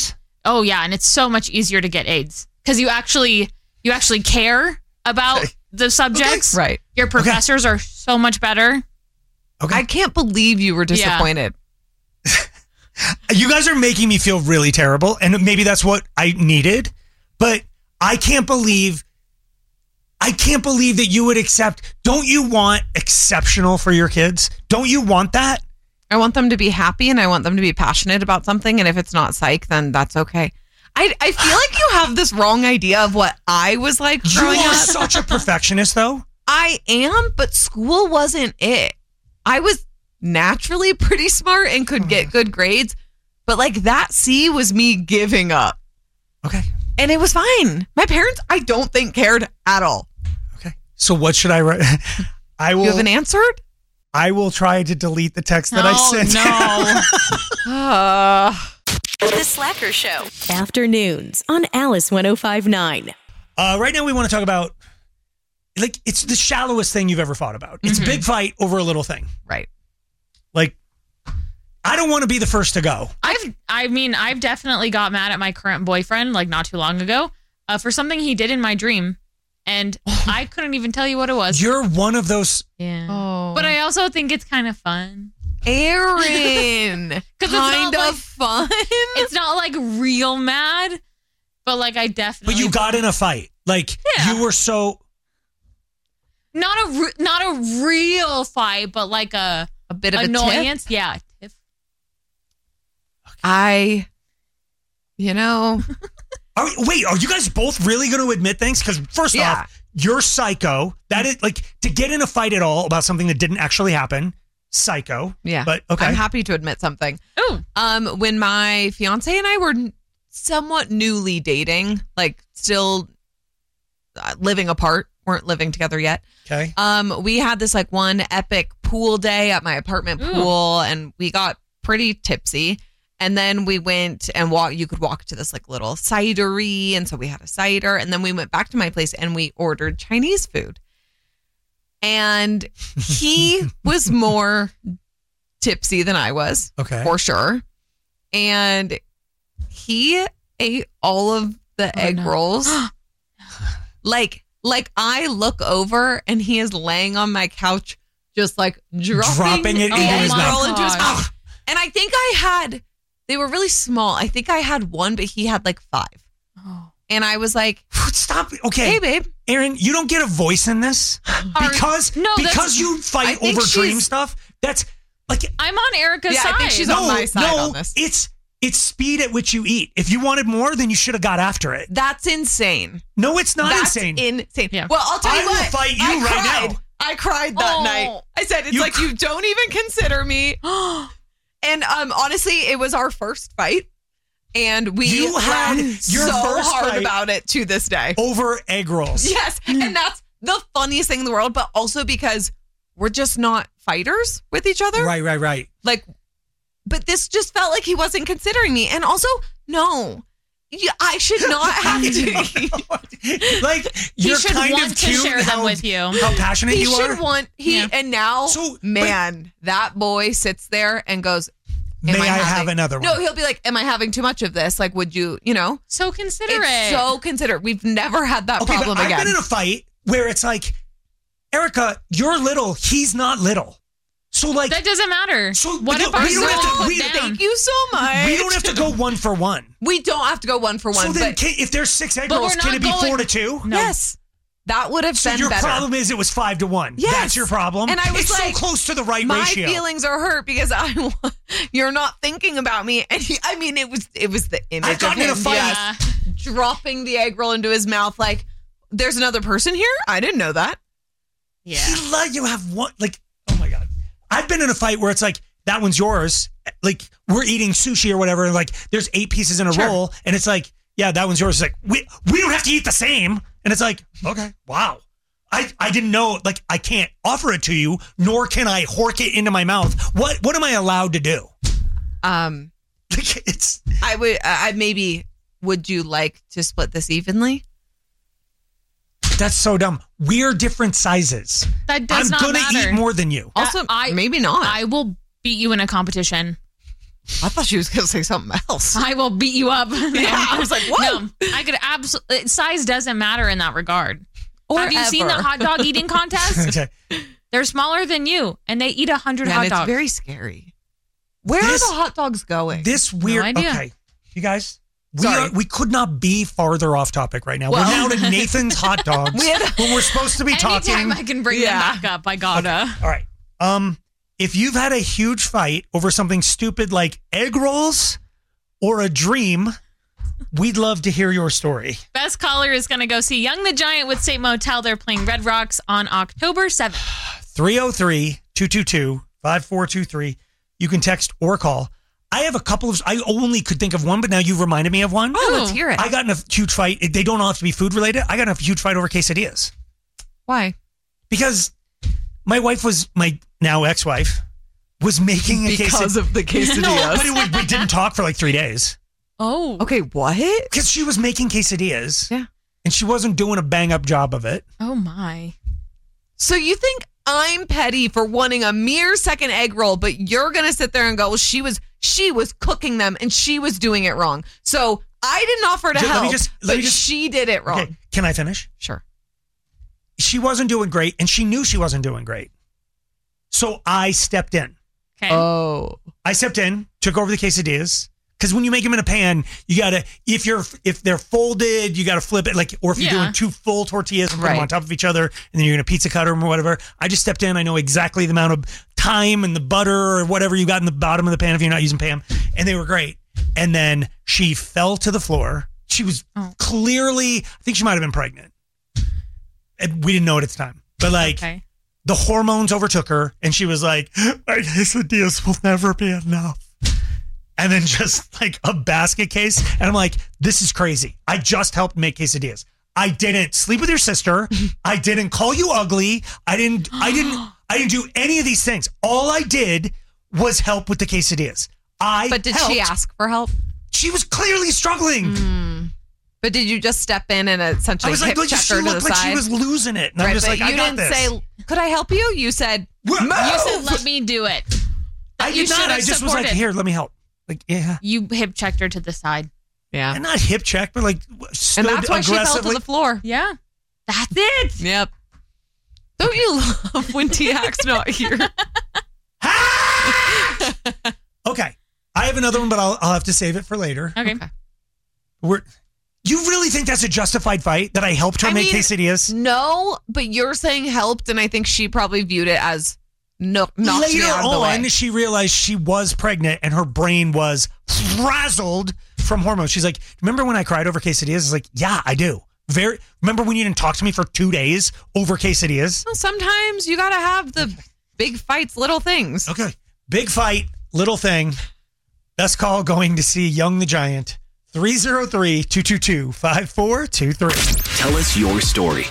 Oh yeah, and it's so much easier to get A's because you actually care about the subjects. Right. Your professors are so much better. Okay. I can't believe you were disappointed. You guys are making me feel really terrible, and maybe that's what I needed, but I can't believe that you would accept. Don't you want exceptional for your kids? Don't you want that? I want them to be happy and I want them to be passionate about something. And if it's not psych, then that's okay. I feel like you have this wrong idea of what I was like growing up. You are such a perfectionist, though. I am, but school wasn't it. I was naturally pretty smart and could get good grades, but like that C was me giving up. Okay. And it was fine. My parents, I don't think, cared at all. Okay. So what should I write? You haven't answered? I will try to delete the text that I sent. The Slacker Show. Afternoons on Alice 105.9. Right now we want to talk about, like, it's the shallowest thing you've ever thought about. It's a big fight over a little thing. Right. Like, I don't want to be the first to go. I've definitely got mad at my current boyfriend, like not too long ago, for something he did in my dream. And I couldn't even tell you what it was. You're one of those. Yeah. Oh. But I also think it's kind of fun. Aaron. Kind of fun. It's not like real mad, but like I definitely. But you got in a fight. Like, you were so. Not a real fight, but like a bit of annoyance. A tiff? Yeah. Tiff. Okay. Wait, are you guys both really going to admit things? Because first off, you're psycho. That is, like, to get in a fight at all about something that didn't actually happen. Psycho. Yeah. But okay. I'm happy to admit something. Oh. When my fiance and I were somewhat newly dating, like still living apart, weren't living together yet. Okay. We had this like one epic pool day at my apartment pool, and we got pretty tipsy. And then we went and you could walk to this like little cidery. And so we had a cider. And then we went back to my place and we ordered Chinese food. And he was more tipsy than I was. Okay. For sure. And he ate all of the egg rolls. Like I look over and he is laying on my couch, just like dropping it into his mouth. Into his mouth. And I think they were really small. I think I had one, but he had like 5. Oh. And I was like, stop. Okay. Hey, babe. Aaron, you don't get a voice in this because you fight over dream stuff. That's like, I'm on Erica's side. I think she's on my side on this. It's speed at which you eat. If you wanted more, then you should have got after it. That's insane. No, it's not insane. Insane. Yeah. Well, I'll tell you what. I will fight you right now. I cried that night. I said, it's like you don't even consider me. And honestly, it was our first fight. And we had your first hard fight about it to this day. Over egg rolls. Yes. And that's the funniest thing in the world, but also because we're just not fighters with each other. Right. Like, but this just felt like he wasn't considering me. And also, no. I should not have to. Like, you're should kind want of to cute share them with you. How passionate you are. He should want. And now, that boy sits there and goes, May I have another one? No, he'll be like, am I having too much of this? Like, would you, So considerate. It's so considerate. We've never had that problem but again. I've been in a fight where it's like, Erica, you're little. He's not little. So like that doesn't matter. So what if our Thank you so much. We don't have to go 1 for 1. We don't have to go 1 for 1. So then, if there's 6 egg rolls, can it be 4-2? No. Yes. That would have been your better. problem is it was 5-1. Yes. That's your problem. And I was it's like, so close to the right my ratio. My feelings are hurt because you're not thinking about me. And it was the image of him dropping the egg roll into his mouth. Like, there's another person here. I didn't know that. Yeah. He let you have one. Like, oh my God. I've been in a fight where it's like, that one's yours. Like, we're eating sushi or whatever. And like, there's 8 pieces in a roll. And it's like, yeah, that one's yours. It's like, we don't have to eat the same. And it's like, okay, wow. I didn't know, like, I can't offer it to you, nor can I hork it into my mouth. What am I allowed to do? Would you like to split this evenly? That's so dumb. We're different sizes. That does not matter. I'm going to eat more than you. Also, maybe not. I will beat you in a competition. I thought she was going to say something else. I will beat you up. Yeah, I was like, what? No, I could absolutely. Size doesn't matter in that regard. Or Have you seen the hot dog eating contest? Okay. They're smaller than you, and they eat 100 Man, hot dogs. it's very scary. Where are the hot dogs going? This weird. idea. Okay, you guys. Sorry. We could not be farther off topic right now. We're now to Nathan's hot dogs when we're supposed to be talking. Anytime I can bring them back up, I gotta. Okay. All right. If you've had a huge fight over something stupid like egg rolls or a dream, we'd love to hear your story. Best caller is gonna go see Young the Giant with State Motel. They're playing Red Rocks on October 7th. 303-222-5423. You can text or call. I have a couple of, I only could think of one, but now you've reminded me of one. Oh, let's hear it. I got in a huge fight. They don't all have to be food related. I got in a huge fight over quesadillas. Why? Because my wife my now ex-wife was making a Because of the quesadillas. No, but we didn't talk for like 3 days. Oh. Okay, what? Because she was making quesadillas. Yeah. And she wasn't doing a bang up job of it. Oh my. So you think I'm petty for wanting a mere second egg roll, but you're going to sit there and go, well, she was cooking them and she was doing it wrong. So I didn't offer to help, but she did it wrong. Okay, can I finish? Sure. She wasn't doing great, and she knew she wasn't doing great. So I stepped in. Okay. Oh. I stepped in, took over the quesadillas. Because when you make them in a pan, you gotta if they're folded, you gotta flip it or if you're doing two full tortillas and put them on top of each other, and then you're gonna pizza cut them or whatever. I just stepped in. I know exactly the amount of thyme and the butter or whatever you got in the bottom of the pan if you're not using Pam, and they were great. And then she fell to the floor. She was clearly, I think she might have been pregnant. And we didn't know it at the time, but the hormones overtook her, and she was like, "My quesadillas will never be enough." And then just like a basket case. And I'm like, this is crazy. I just helped make quesadillas. I didn't sleep with your sister. I didn't call you ugly. I didn't do any of these things. All I did was help with the quesadillas. But did she ask for help? She was clearly struggling. But did you just step in and essentially hip check her to the like side? She was losing it. And I'm just like, I got this. You didn't say, could I help you? You said, You said, let me do it. I did not. I just was like, here, let me help. Like, yeah. You hip checked her to the side. Yeah. And not hip check, but stood and that's why she fell to aggressively. the floor. Yeah. That's it. Yep. Don't you love when T-Hack's not here? Okay. I have another one, but I'll have to save it for later. Okay. You really think that's a justified fight that I helped her make quesadillas? No, but you're saying helped, and I think she probably viewed it as knocked me Later out of the way. on, she realized she was pregnant and her brain was frazzled from hormones. She's like, remember when I cried over quesadillas? It's like, yeah, I do. Remember when you didn't talk to me for 2 days over quesadillas? Well, sometimes you got to have the big fights, little things. Okay. Big fight, little thing. Best call going to see Young the Giant. 303-222-5423. Tell us your story.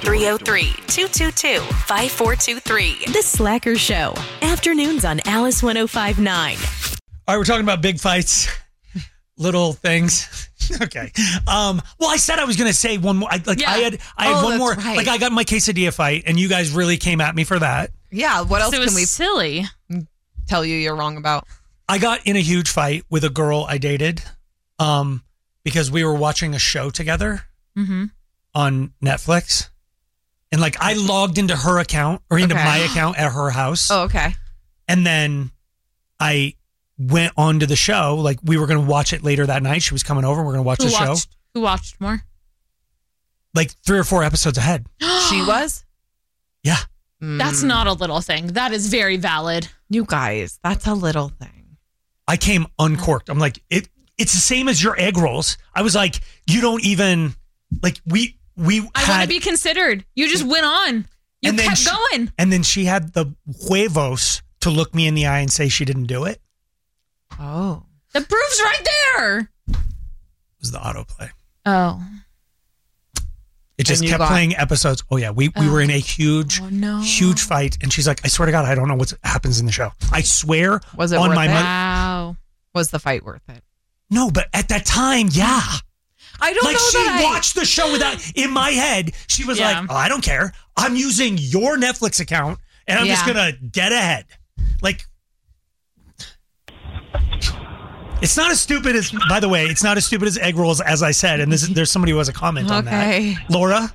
303-222-5423. The Slacker Show. Afternoons on Alice 105.9. All right, we're talking about big fights, little things. Okay. Well, I said I was going to say one more. I had one more. Right. Like I got my quesadilla fight, and you guys really came at me for that. Yeah. What else It can was we silly. tell you you're wrong about? I got in a huge fight with a girl I dated, because we were watching a show together on Netflix, and I logged into her account or into my account at her house. Oh, okay. And then I went on to the show. We were going to watch it later that night. She was coming over. And we're going to watch the show. Who watched more? 3 or 4 episodes ahead. She was? Yeah. That's not a little thing. That is very valid. You guys, that's a little thing. I came uncorked. I'm like, it's the same as your egg rolls. I was like, you don't even we I want to be considered. You just went on. You kept going. And then she had the huevos to look me in the eye and say she didn't do it. Oh. The proof's right there. It was the autoplay. Oh. It just kept playing episodes. Oh yeah, we were in a huge fight, and she's like, I swear to God, I don't know what happens in the show. I swear. Was it on worth my it? Wow. Was the fight worth it? No, but at that time, yeah. I don't know she that watched the show without, in my head, she was like, oh, I don't care. I'm using your Netflix account, and I'm just going to get ahead. It's not as stupid as, by the way, it's not as stupid as egg rolls, as I said. And there's somebody who has a comment on that. Laura?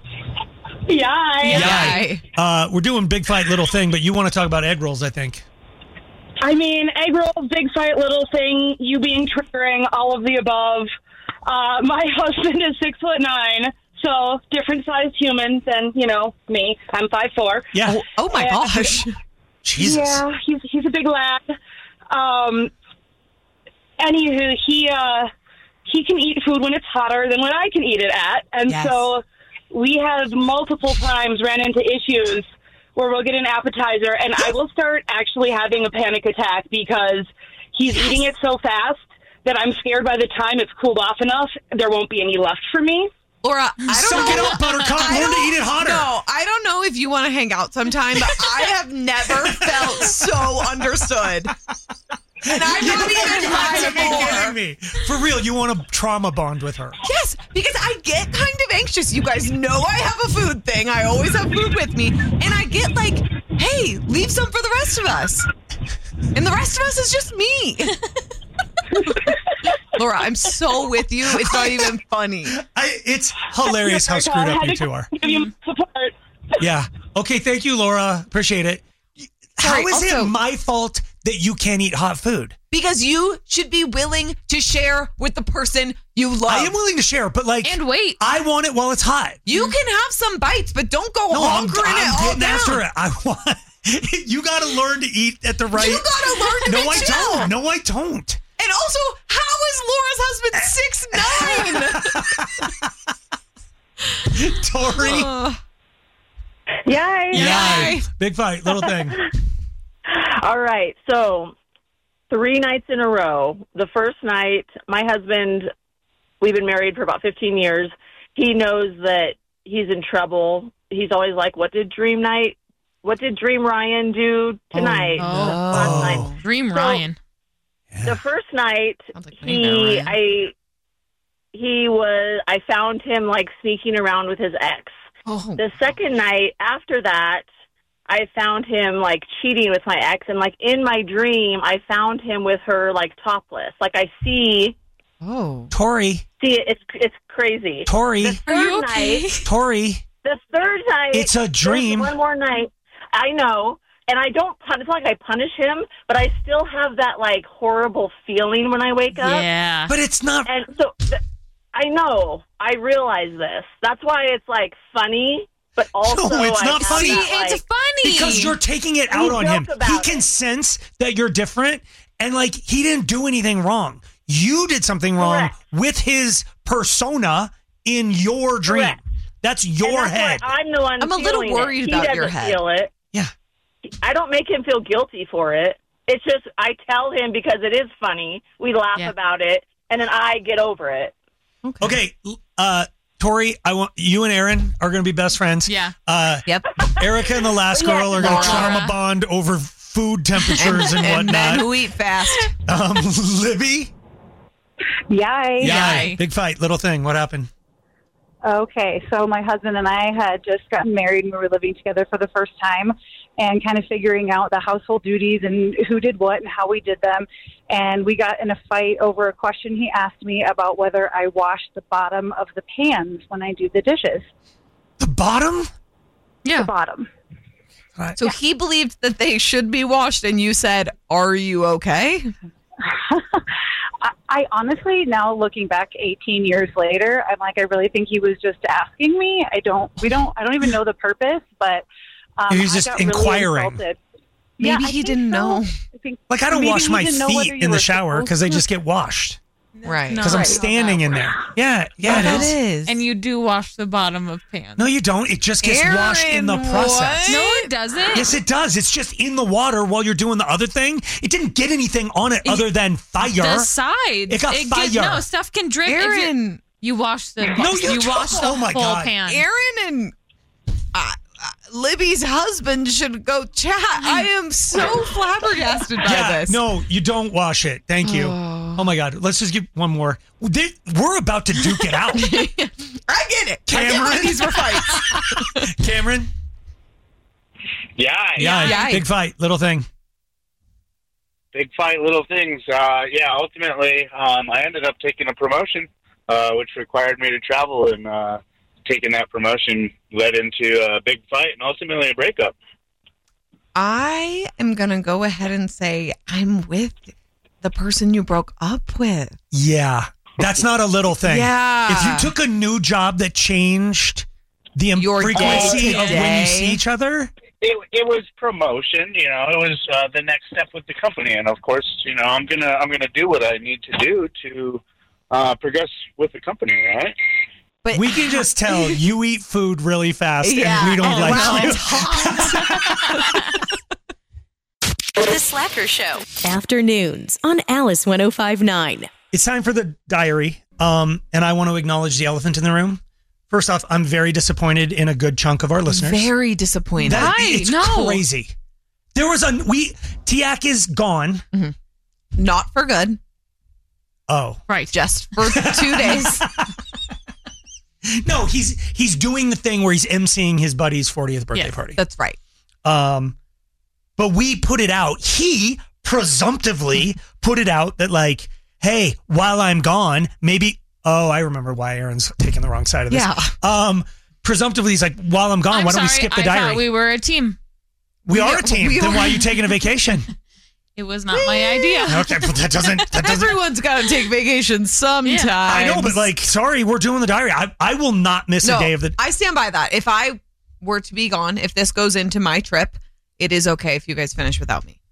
Yay. We're doing big fight, little thing, but you want to talk about egg rolls, I think. I mean, egg rolls, big fight, little thing, you being triggering, all of the above. My husband is 6'9", so different sized human than, me. I'm 5'4". Yeah. Oh my gosh. Jesus. Yeah, he's a big lad. Anywho, he can eat food when it's hotter than when I can eat it at. And so we have multiple times ran into issues where we'll get an appetizer and I will start actually having a panic attack because he's eating it so fast that I'm scared by the time it's cooled off enough, there won't be any left for me. Laura, I don't Suck know. it up, Buttercup. Learn to eat it hotter. No, I don't know if you want to hang out sometime, but I have never felt so understood. And I'm not even You're kidding me. For real, you want to trauma bond with her. Yes, because I get kind of anxious. You guys know I have a food thing. I always have food with me. And I get like, hey, leave some for the rest of us. And the rest of us is just me. Laura, I'm so with you. It's not even funny. It's hilarious how screwed up you two are. Give you support. Yeah. Okay, thank you, Laura. Appreciate it. How is it my fault that you can't eat hot food? Because you should be willing to share with the person you love. I am willing to share, but and wait. I want it while it's hot. You can have some bites, but don't go I'm hunkering it all getting down. after it. I want. You got to learn to eat at the right. You got to learn to No, be I chill. don't. No, I don't. And also, how is Laura's husband 6'9"? Tori. Yay. Yay. Big fight, little thing. All right. So 3 nights in a row. The first night, my husband, we've been married for about 15 years. He knows that he's in trouble. He's always like, what did Dream Ryan do tonight? Last night. Dream Ryan. The first night, I found him like sneaking around with his ex. The second night after that, I found him like cheating with my ex, and like in my dream, I found him with her like topless. Like I see. Oh, Tori. See, it's crazy. Tori, are you okay? Tori. The third night, it's a dream. One more night. I know. And I don't punish, it's not like I punish him, but I still have that like horrible feeling when I wake up. Yeah. But it's not. And so I know, I realize this. That's why it's like funny, but also no, it's not funny. It's funny because you're taking it out on him. He can sense that you're different, and like he didn't do anything wrong. You did something wrong with his persona in your dream. Correct. That's your head. I'm the one. I'm a little worried about your head. He doesn't feel it. Yeah. I don't make him feel guilty for it. It's just I tell him because it is funny. We laugh about it, and then I get over it. Okay, Tori, I want you and Aaron are going to be best friends. Yeah. Yep. Erica and the last girl are going to trauma bond over food temperatures and whatnot. And men who eat fast. Libby. Yay. Yay. Big fight, little thing. What happened? Okay, so my husband and I had just gotten married and we were living together for the first time and kind of figuring out the household duties and who did what and how we did them. And we got in a fight over a question he asked me about whether I wash the bottom of the pans when I do the dishes. The bottom? Yeah. The bottom. Right. So he believed that they should be washed, and you said, "Are you okay?" I honestly, now looking back 18 years later, I'm like, I really think he was just asking me. I don't even know the purpose, but he was just inquiring. Really Maybe he didn't know. Like I don't wash my feet in the shower because they just get washed. Right. Because I'm standing in there. Yeah, it is. And you do wash the bottom of pans. No, you don't. It just gets washed in the process. No, it doesn't. Yes, it does. It's just in the water while you're doing the other thing. It didn't get anything on it other than fire. The sides. It got fire. No, stuff can drip. Aaron. You wash the wash the whole pan. Aaron and Libby's husband should go chat. I am so flabbergasted by this. No, you don't wash it. Thank you. Oh my God. Let's just get one more. We're about to duke it out. I get it. Cameron. I get these were fights. Cameron. Yeah. Big fight. Little thing. big fight, little things. Ultimately, I ended up taking a promotion, which required me to travel, and taking that promotion led into a big fight and ultimately a breakup. I am going to go ahead and say I'm with the person you broke up with. Yeah. That's not a little thing. Yeah. If you took a new job that changed the frequency of when you see each other. It was promotion, it was the next step with the company. And of course, I'm going to do what I need to do to progress with the company, right? But we can just tell you eat food really fast and we don't like you. It's hot. The Slacker Show. Afternoons on Alice 105.9. It's time for the diary. And I want to acknowledge the elephant in the room. First off, I'm very disappointed in a good chunk of our listeners. Very disappointed. It's crazy. There was Tiak is gone. Mm-hmm. Not for good. Oh. Right. Just for 2 days. No, he's doing the thing where he's emceeing his buddy's 40th birthday party. That's right. But we put it out. He presumptively put it out that like, hey, while I'm gone, maybe. Oh, I remember why Aaron's taking the wrong side of this. Yeah. Presumptively, he's like, while I'm gone, why don't we skip the diary? I thought we were a team. We are a team. Then why are you taking a vacation? It was not my idea. Okay, but that doesn't. Everyone's got to take vacation sometime. I know, but like, sorry, we're doing the diary. I will not miss a day of the. I stand by that. If I were to be gone, if this goes into my trip, it is okay if you guys finish without me.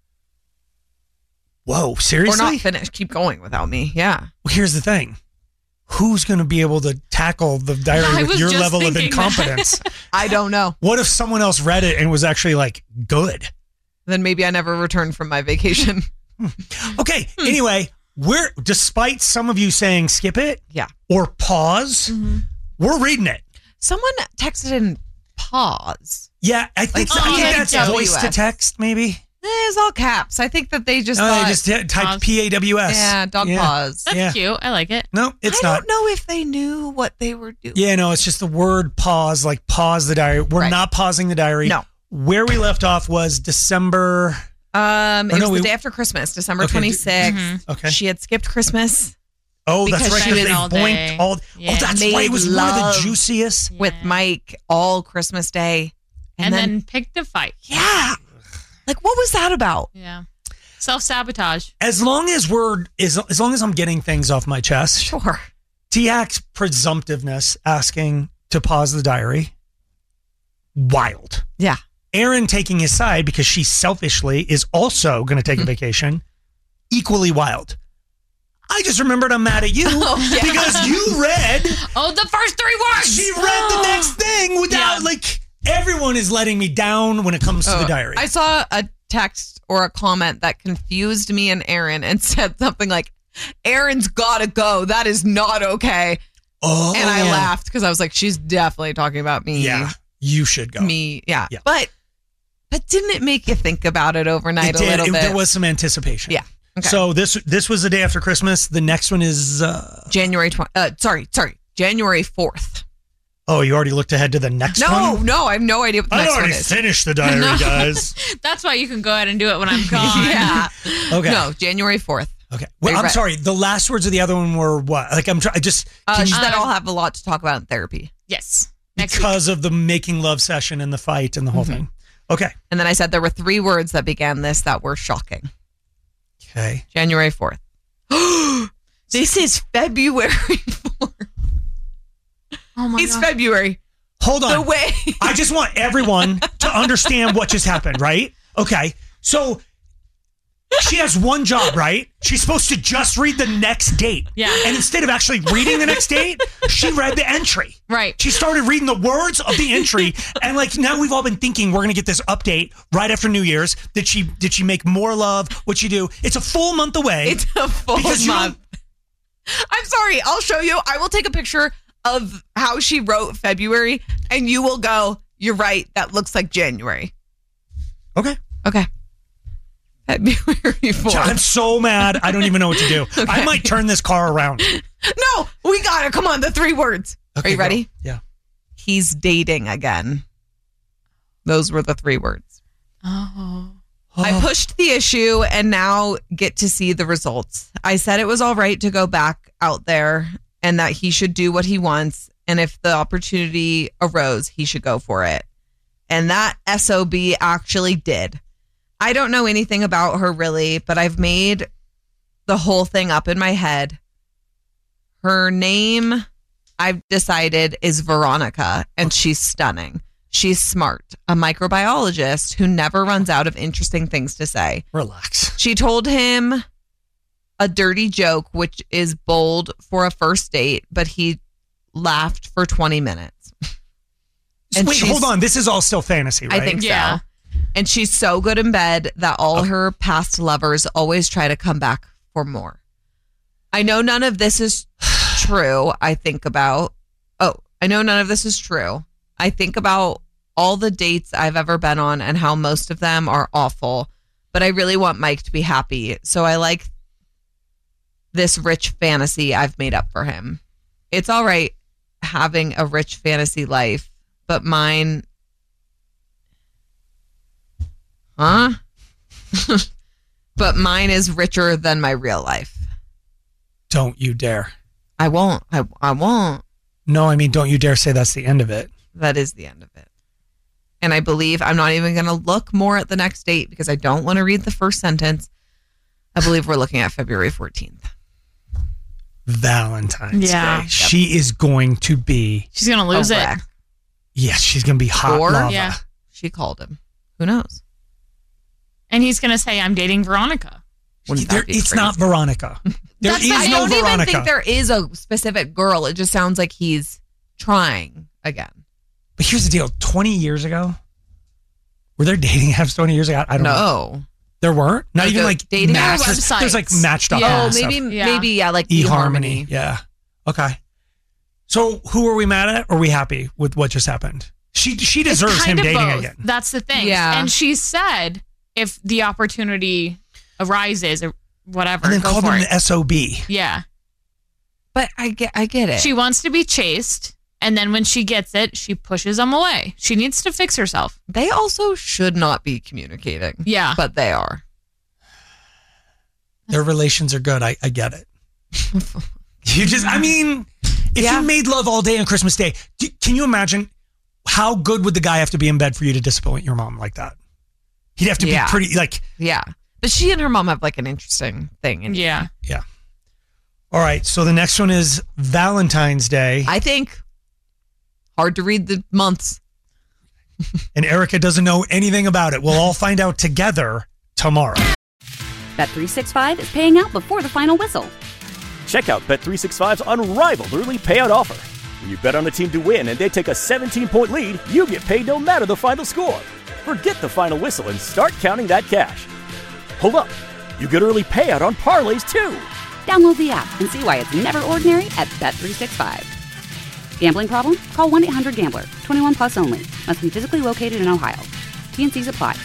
Whoa, seriously? Or not finish. Keep going without me. Yeah. Well, here's the thing. Who's going to be able to tackle the diary with your level of incompetence? I don't know. What if someone else read it and was actually like good? Then maybe I never returned from my vacation. Okay. Anyway, despite some of you saying skip it, or pause, we're reading it. Someone texted in pause. Yeah, I think that's voice to text, maybe. It's all caps. I think that they just they just typed PAWS. Yeah, pause. That's cute. I like it. No, it's not. I don't know if they knew what they were doing. Yeah, no, it's just the word pause, like pause the diary. We're not pausing the diary. No. Where we left off was December. It was the day after Christmas, December 26th. Okay. She had skipped Christmas. Oh, that's right. She was They boinked all. Oh, that's why it was one of the juiciest. With Mike all Christmas Day, and then picked a fight. Yeah. Like, what was that about? Yeah. Self-sabotage. As long as as long as I'm getting things off my chest. Sure. Tiak's presumptiveness asking to pause the diary. Wild. Yeah. Aaron taking his side because she selfishly is also going to take a vacation. Equally wild. I just remembered I'm mad at you because you read. Oh, the first 3 words. She read the next thing without everyone is letting me down when it comes to the diary. I saw a text or a comment that confused me and Aaron and said something like, Aaron's gotta go. That is not okay. Oh, and I laughed because I was like, she's definitely talking about me. Yeah, you should go. Me, yeah. But didn't it make you think about it overnight a little bit? There was some anticipation. Yeah. Okay. So this was the day after Christmas. The next one is January 4th. Oh, you already looked ahead to the next one? No, I have no idea what the next one is. I already finished the diary, guys. That's why you can go ahead and do it when I'm gone. Yeah. Okay. No, January 4th. Okay. Well, I'm sorry. The last words of the other one were what? Like, I'm trying. She said I'll have a lot to talk about in therapy. Yes. Because of the making love session and the fight and the whole thing. Okay. And then I said there were 3 words that began this that were shocking. Okay. January 4th. This is February 4th. Oh my God. It's February. Hold on. The way. I just want everyone to understand what just happened, right? Okay. So she has one job, right? She's supposed to just read the next date. Yeah. And instead of actually reading the next date, she read the entry. Right. She started reading the words of the entry. And now we've all been thinking we're going to get this update right after New Year's. Did she make more love? What'd she do? It's a full month away. It's a full month. I'm sorry. I'll show you. I will take a picture of how she wrote February and you will go, you're right. That looks like January. Okay. February 4th. I'm so mad. I don't even know what to do. Okay. I might turn this car around. No, we got it. Come on. The 3 words. Okay, are you ready? Yeah. He's dating again. Those were the 3 words. Oh. I pushed the issue and now get to see the results. I said it was all right to go back out there and that he should do what he wants. And if the opportunity arose, he should go for it. And that SOB actually did. I don't know anything about her really, but I've made the whole thing up in my head. Her name, I've decided, is Veronica, and she's stunning. She's smart, a microbiologist who never runs out of interesting things to say. Relax. She told him a dirty joke, which is bold for a first date, but he laughed for 20 minutes. Wait, hold on. This is all still fantasy, right? I think so. And she's so good in bed that all her past lovers always try to come back for more. I know none of this is true. I think about all the dates I've ever been on and how most of them are awful, but I really want Mike to be happy. So I like this rich fantasy I've made up for him. It's all right having a rich fantasy life, but mine... But mine is richer than my real life. Don't you dare. I won't. I won't. No, I mean, don't you dare say that's the end of it. That is the end of it. And I believe I'm not even going to look more at the next date because I don't want to read the first sentence. I believe we're looking at February 14th. Valentine's Yeah. Day. Yep. She is going to be... She's going to lose it. Yes, she's going to be hot lava. Yeah. She called him. Who knows? And he's going to say, I'm dating Veronica. It's not Veronica. There is I no don't even Veronica. think there is a specific girl. It just sounds like he's trying again. But here's the deal. 20 years ago? Were there dating apps 20 years ago? I don't know. There weren't? Not even like dating Match. websites. There's like Match.com. Oh, and maybe, stuff. like eHarmony. Yeah. Okay. So who are we mad at? Or are we happy with what just happened? She deserves him Kind of dating both. again. That's the thing. Yeah. And she said, if the opportunity arises or whatever, And then go called for him it. the SOB. Yeah. But I get it. She wants to be chased. And then when she gets it, she pushes him away. She needs to fix herself. They also should not be communicating. Yeah. But they are. Their relations are good. I get it. If you made love all day on Christmas Day, can you imagine how good would the guy have to be in bed for you to disappoint your mom like that? He'd have to be pretty like... Yeah. But she and her mom have like an interesting thing. And yeah. Yeah. All right. So the next one is Valentine's Day. I think hard to read the months. And Erica doesn't know anything about it. We'll all find out together tomorrow. Bet365 is paying out before the final whistle. Check out Bet365's unrivaled early payout offer. When you bet on a team to win and they take a 17-point lead, you get paid no matter the final score. Forget the final whistle and start counting that cash. Hold up. You get early payout on parlays too. Download the app and see why it's never ordinary at Bet365. Gambling problem? Call 1-800-GAMBLER. 21 plus only. Must be physically located in Ohio. T&Cs apply.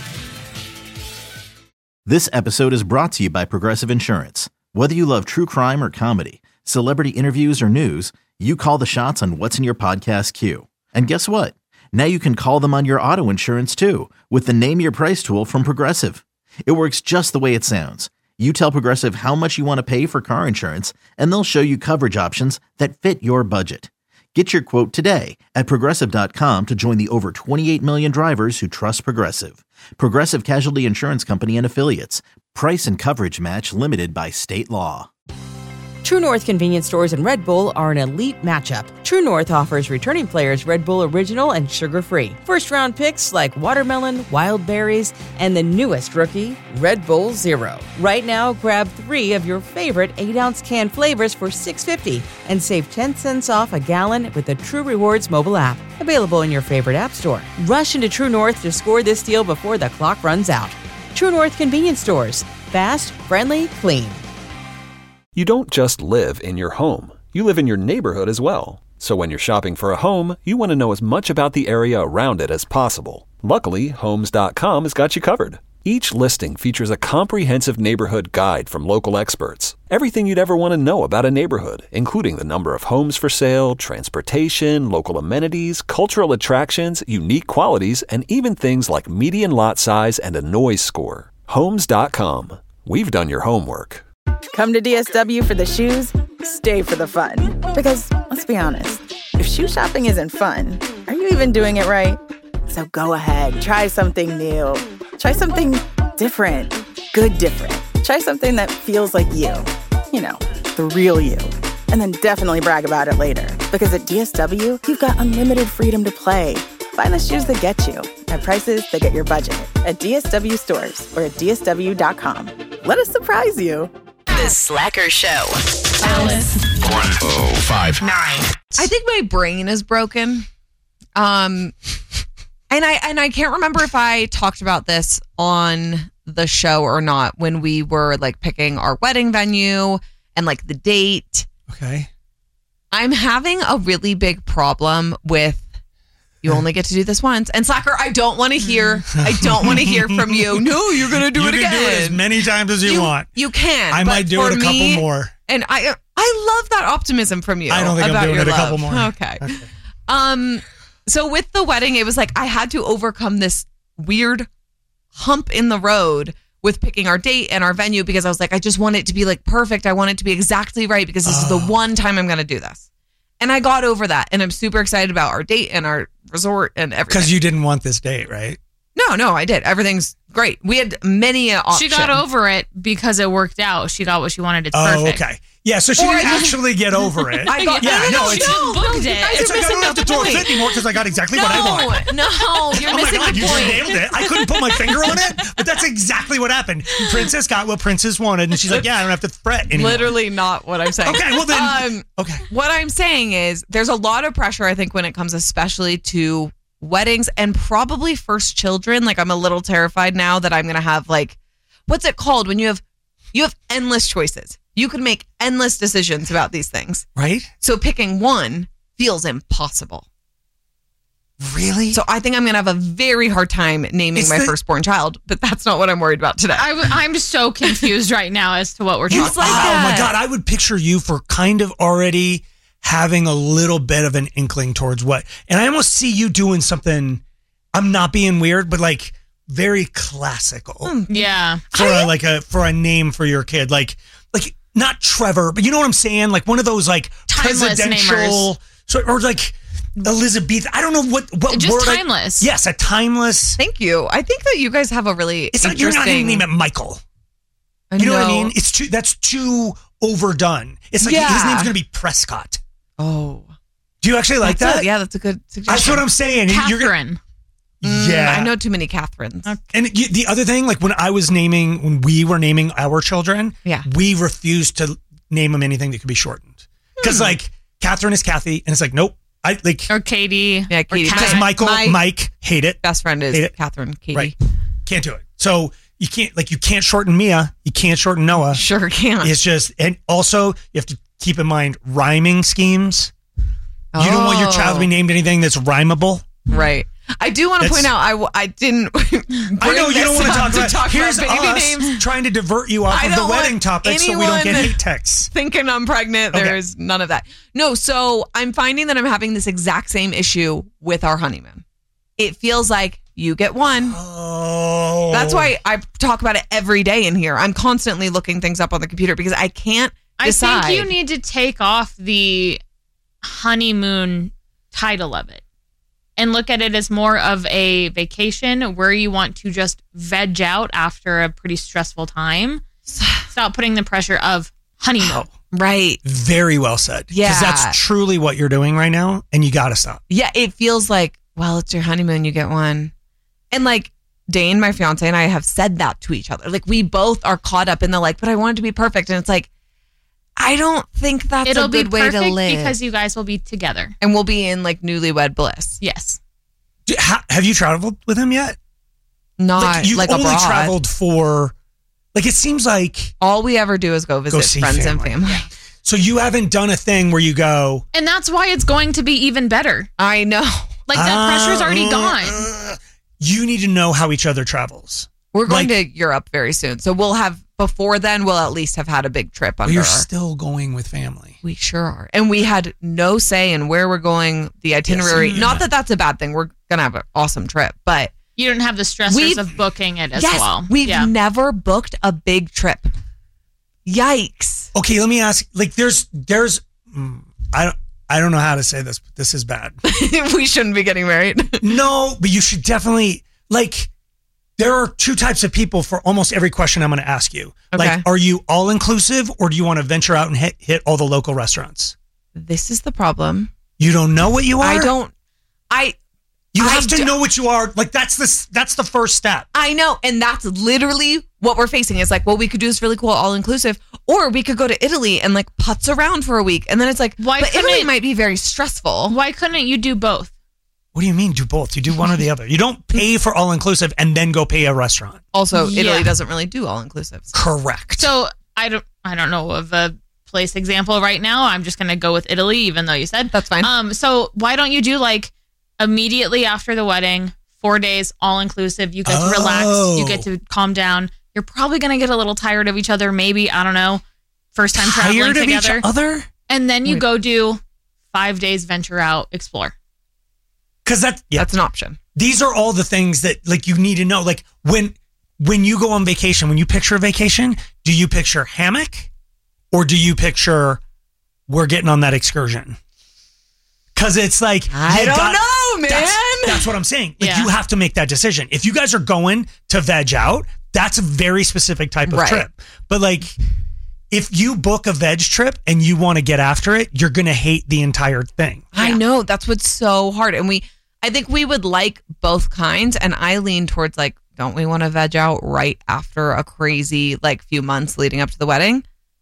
This episode is brought to you by Progressive Insurance. Whether you love true crime or comedy, celebrity interviews or news, you call the shots on what's in your podcast queue. And guess what? Now you can call them on your auto insurance too with the Name Your Price tool from Progressive. It works just the way it sounds. You tell Progressive how much you want to pay for car insurance, and they'll show you coverage options that fit your budget. Get your quote today at Progressive.com to join the over 28 million drivers who trust Progressive. Progressive Casualty Insurance Company and Affiliates. Price and coverage match limited by state law. True North convenience stores and Red Bull are an elite matchup. True North offers returning players Red Bull Original and sugar-free. First-round picks like watermelon, wild berries, and the newest rookie, Red Bull Zero. Right now, grab 3 of your favorite 8-ounce can flavors for $6.50 and save 10 cents off a gallon with the True Rewards mobile app. Available in your favorite app store. Rush into True North to score this deal before the clock runs out. True North convenience stores. Fast, friendly, clean. You don't just live in your home. You live in your neighborhood as well. So when you're shopping for a home, you want to know as much about the area around it as possible. Luckily, Homes.com has got you covered. Each listing features a comprehensive neighborhood guide from local experts. Everything you'd ever want to know about a neighborhood, including the number of homes for sale, transportation, local amenities, cultural attractions, unique qualities, and even things like median lot size and a noise score. Homes.com. We've done your homework. Come to DSW for the shoes, stay for the fun. Because, let's be honest, if shoe shopping isn't fun, are you even doing it right? So go ahead, try something new. Try something different. Good different. Try something that feels like you. You know, the real you. And then definitely brag about it later. Because at DSW, you've got unlimited freedom to play. Find the shoes that get you at prices that get your budget at DSW stores or at DSW.com. Let us surprise you. The Slacker Show. Alice. 1059. I think my brain is broken. And I can't remember if I talked about this on the show or not when we were like picking our wedding venue and like the date. Okay. I'm having a really big problem with you only get to do this once. And Slacker, I don't want to hear from you. No, you're going to do it again. You can do it as many times as you want. You can. I might do it a couple more. And I love that optimism from you. I don't think I'm doing it a couple more. Okay. So with the wedding, it was like I had to overcome this weird hump in the road with picking our date and our venue because I was like, I just want it to be like perfect. I want it to be exactly right because this is the one time I'm going to do this. And I got over that. And I'm super excited about our date and our resort and everything. Because you didn't want this date, right? No, I did. Everything's great. We had many options. She got over it because it worked out. She got what she wanted. It's perfect. Oh, okay. Yeah, so she didn't actually get over it. No, you booked it. guys It's like I don't have to throw a fit anymore because I got exactly what I want. No, you're missing the point. You just nailed it. I couldn't put my finger on it, but that's exactly what happened. Princess got what Princess wanted, and she's like, yeah, I don't have to fret anymore. Literally not what I'm saying. Okay, well then. Okay. What I'm saying is there's a lot of pressure, I think, when it comes especially to weddings and probably first children. Like I'm a little terrified now that I'm going to have like, what's it called when you have endless choices. You can make endless decisions about these things. Right? So picking one feels impossible. Really? So I think I'm going to have a very hard time naming my firstborn child, but that's not what I'm worried about today. I'm just so confused right now as to what we're talking about. Oh my God, I would picture you for kind of already having a little bit of an inkling towards what, and I almost see you doing something, I'm not being weird, but like very classical. Yeah. For a name for your kid. Like not Trevor, but you know what I'm saying? Like one of those like timeless presidential, or like Elizabeth. I don't know what just word. Timeless. Yes, a timeless. Thank you. I think that you guys have a really It's like you're not going to name it Michael. You know what I mean? That's too overdone. It's like his name's going to be Prescott. Oh. Do you actually like that? Yeah, that's a good suggestion. That's what I'm saying. Catherine. Yeah. I know too many Catherines. Okay. And the other thing, like when we were naming our children, we refused to name them anything that could be shortened. Because like Catherine is Kathy, and it's like, nope. Or Katie. Yeah, Katie. Because Mike, hate it. Best friend is Catherine, Katie. Right. Can't do it. So you can't shorten Mia. You can't shorten Noah. Sure can't. It's just, and also you have to keep in mind rhyming schemes. You don't want your child to be named anything that's rhymable. Right. I do want to point out, I didn't. I know you don't want to talk about. Here's baby us names. trying to divert you off of the wedding topic so we don't get hate texts. Thinking I'm pregnant, there's none of that. No, so I'm finding that I'm having this exact same issue with our honeymoon. It feels like you get one. Oh, that's why I talk about it every day in here. I'm constantly looking things up on the computer because I can't decide. I think you need to take off the honeymoon title of it and look at it as more of a vacation where you want to just veg out after a pretty stressful time. Stop putting the pressure of honeymoon. Oh, right. Very well said. Yeah. Because that's truly what you're doing right now, and you got to stop. Yeah, it feels like, well, it's your honeymoon, you get one. And like Dane, my fiance, and I have said that to each other. Like we both are caught up in the like, but I want it to be perfect. And it's like, I don't think that's a good way to live. Because you guys will be together. And we'll be in like newlywed bliss. Yes. Have you traveled with him yet? Not you've like only abroad. traveled for, like it seems like all we ever do is go visit friends and family. So you haven't done a thing where you go. And that's why it's going to be even better. I know. Like that pressure's already gone. You need to know how each other travels. We're going to Europe very soon. So before then, we'll at least have had a big trip under You're our... still going with family. We sure are. And we had no say in where we're going, the itinerary. Yes, Not that that's a bad thing. We're going to have an awesome trip, but... You don't have the stressors of booking it as well. We've never booked a big trip. Yikes. Okay, let me ask. Like, there's. I don't know how to say this, but this is bad. We shouldn't be getting married. No, but you should definitely There are two types of people for almost every question I'm going to ask you. Okay. Like, are you all inclusive, or do you want to venture out and hit all the local restaurants? This is the problem. You don't know what you are. You have to know what you are. Like, that's the first step. I know. And that's literally what we're facing. It's like, well, we could do this really cool all-inclusive, or we could go to Italy and like putz around for a week. And then it's like, but Italy might be very stressful. Why couldn't you do both? What do you mean do both? You do one or the other. You don't pay for all-inclusive and then go pay a restaurant. Also, Italy doesn't really do all-inclusives. Correct. So I don't know of a place example right now. I'm just going to go with Italy, even though you said. That's fine. So why don't you do like immediately after the wedding, 4 days, all-inclusive. You get to relax. You get to calm down. You're probably going to get a little tired of each other. Maybe, I don't know. First time traveling together. Each other? And then you go do 5 days, venture out, explore. Because that's an option. These are all the things that like you need to know. Like when you go on vacation, when you picture a vacation, do you picture hammock or do you picture we're getting on that excursion? Because it's like I don't know, man. That's what I'm saying. Like you have to make that decision. If you guys are going to veg out, that's a very specific type of trip. But like if you book a veg trip and you want to get after it, you're going to hate the entire thing. I know. That's what's so hard. And I think we would like both kinds. And I lean towards like, don't we want to veg out right after a crazy like few months leading up to the wedding?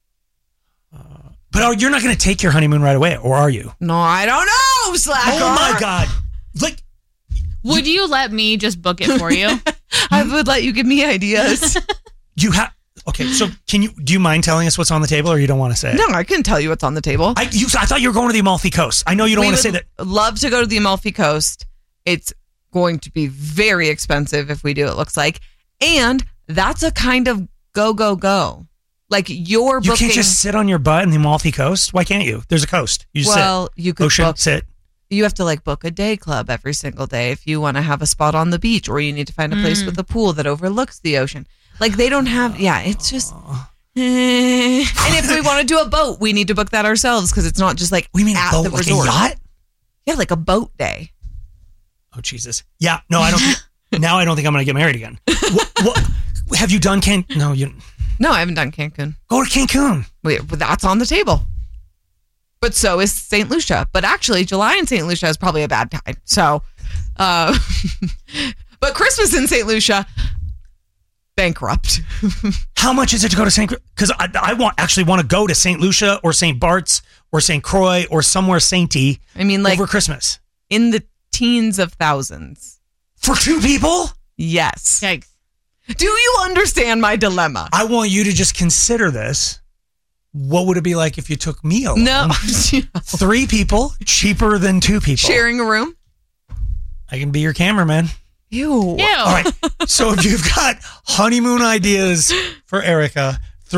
But you're not going to take your honeymoon right away, or are you? No, I don't know, Slacker. Oh my God. Like, would you let me just book it for you? I would let you give me ideas. Okay, so do you mind telling us what's on the table, or you don't want to say it? No, I can tell you what's on the table. I thought you were going to the Amalfi Coast. I know you don't want to say that. Love to go to the Amalfi Coast. It's going to be very expensive if we do, it looks like. And that's a kind of go. Like you're booking. You can't just sit on your butt in the Amalfi Coast. Why can't you? There's a coast. You just sit. You could Ocean, sit. You have to like book a day club every single day if you want to have a spot on the beach, or you need to find a place with a pool that overlooks the ocean. Like they don't have. Yeah, it's just. And if we want to do a boat, we need to book that ourselves because it's not just like we mean at a boat, the like resort. A yacht? Yeah, like a boat day. Oh Jesus! Yeah, no, I don't. Now I don't think I'm going to get married again. What have you done? No, I haven't done Cancun. Go to Cancun. Wait, but that's on the table. But so is St. Lucia. But actually, July in St. Lucia is probably a bad time. So, but Christmas in St. Lucia, bankrupt. How much is it to go to St. Because I want to go to St. Lucia or St. Bart's or St. Croix or somewhere sainty. I mean, like over Christmas in the teens of thousands for 2 people. Yes. Yikes. Do you understand my dilemma? I want you to just consider this. What would it be like if you took me alone? No. 3 people, cheaper than 2 people. Sharing a room? I can be your cameraman. Ew. All right. So if you've got honeymoon ideas for Erica,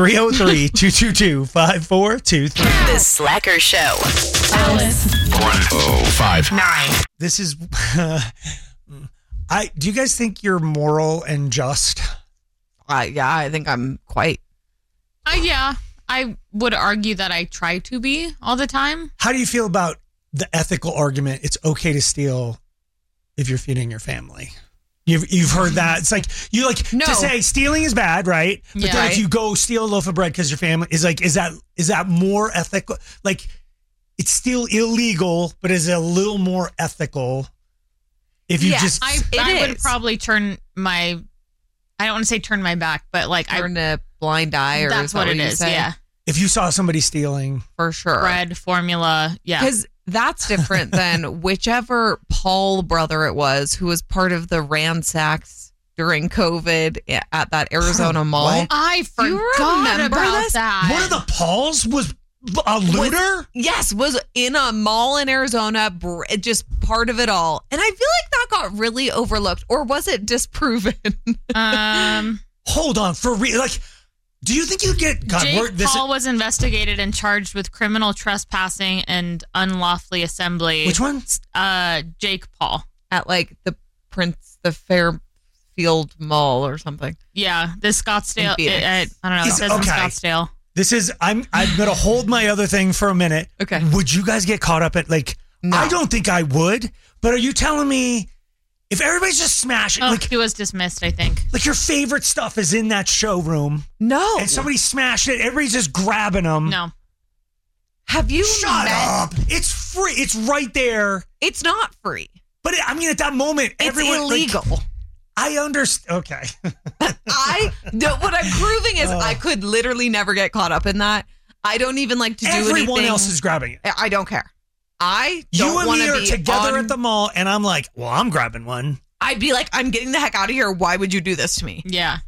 303-222-5423. The Slacker Show. Alice. 1059. This is... do you guys think you're moral and just? Yeah, I think I'm quite. Yeah, I would argue that I try to be all the time. How do you feel about the ethical argument? It's okay to steal if you're feeding your family. You've heard that. It's like to say stealing is bad, right? But then if you go steal a loaf of bread because your family is like, is that more ethical? Like it's still illegal, but is it a little more ethical? If you I would probably turn my, I don't want to say turn my back, but like turn a blind eye, or that's what it is. Yeah. If you saw somebody stealing, for sure, bread, formula, because that's different than whichever Paul brother it was who was part of the ransacks during COVID at that Arizona mall. What? I forgot about that. One of the Pauls was a looter? Was in a mall in Arizona, just part of it all. And I feel like that got really overlooked. Or was it disproven? Hold on. For real? Like, do you think you'd get... God, Jake Paul was investigated and charged with criminal trespassing and unlawfully assembly. Which one? Jake Paul. At like the Fairfield Mall or something. Yeah, the Scottsdale. I don't know. It says in Okay. Scottsdale. This is... I'm going to hold my other thing for a minute. Okay. Would you guys get caught up at like... No. I don't think I would. But are you telling me if everybody's just smashing... Oh, like, he was dismissed, I think. like your favorite stuff is in that showroom. No. And somebody smashed it. Everybody's just grabbing them. No. Have you Shut up. It's free. It's right there. It's not free. But I mean, at that moment, It's everyone... illegal. Like, I understand. Okay. What I'm proving is I could literally never get caught up in that. I don't even like to do anything. Everyone else is grabbing it. I don't care. I don't You and want me to are be together at the mall, and I'm like, well, I'm grabbing one. I'd be like, I'm getting the heck out of here. Why would you do this to me? Yeah.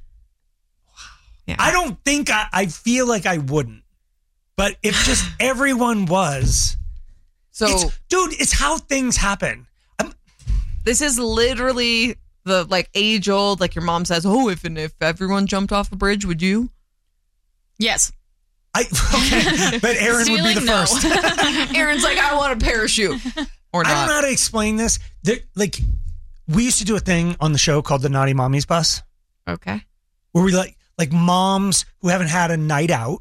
I don't think I feel like I wouldn't. But if just everyone was. Dude, it's how things happen. This is literally the like age old, like your mom says, oh, if everyone jumped off a bridge, would you? Yes. Okay, but Aaron would be the first. Aaron's like, I want a parachute. Or not. I don't know how to explain this. Like, we used to do a thing on the show called the Naughty Mommies Bus. Okay. Where we like moms who haven't had a night out.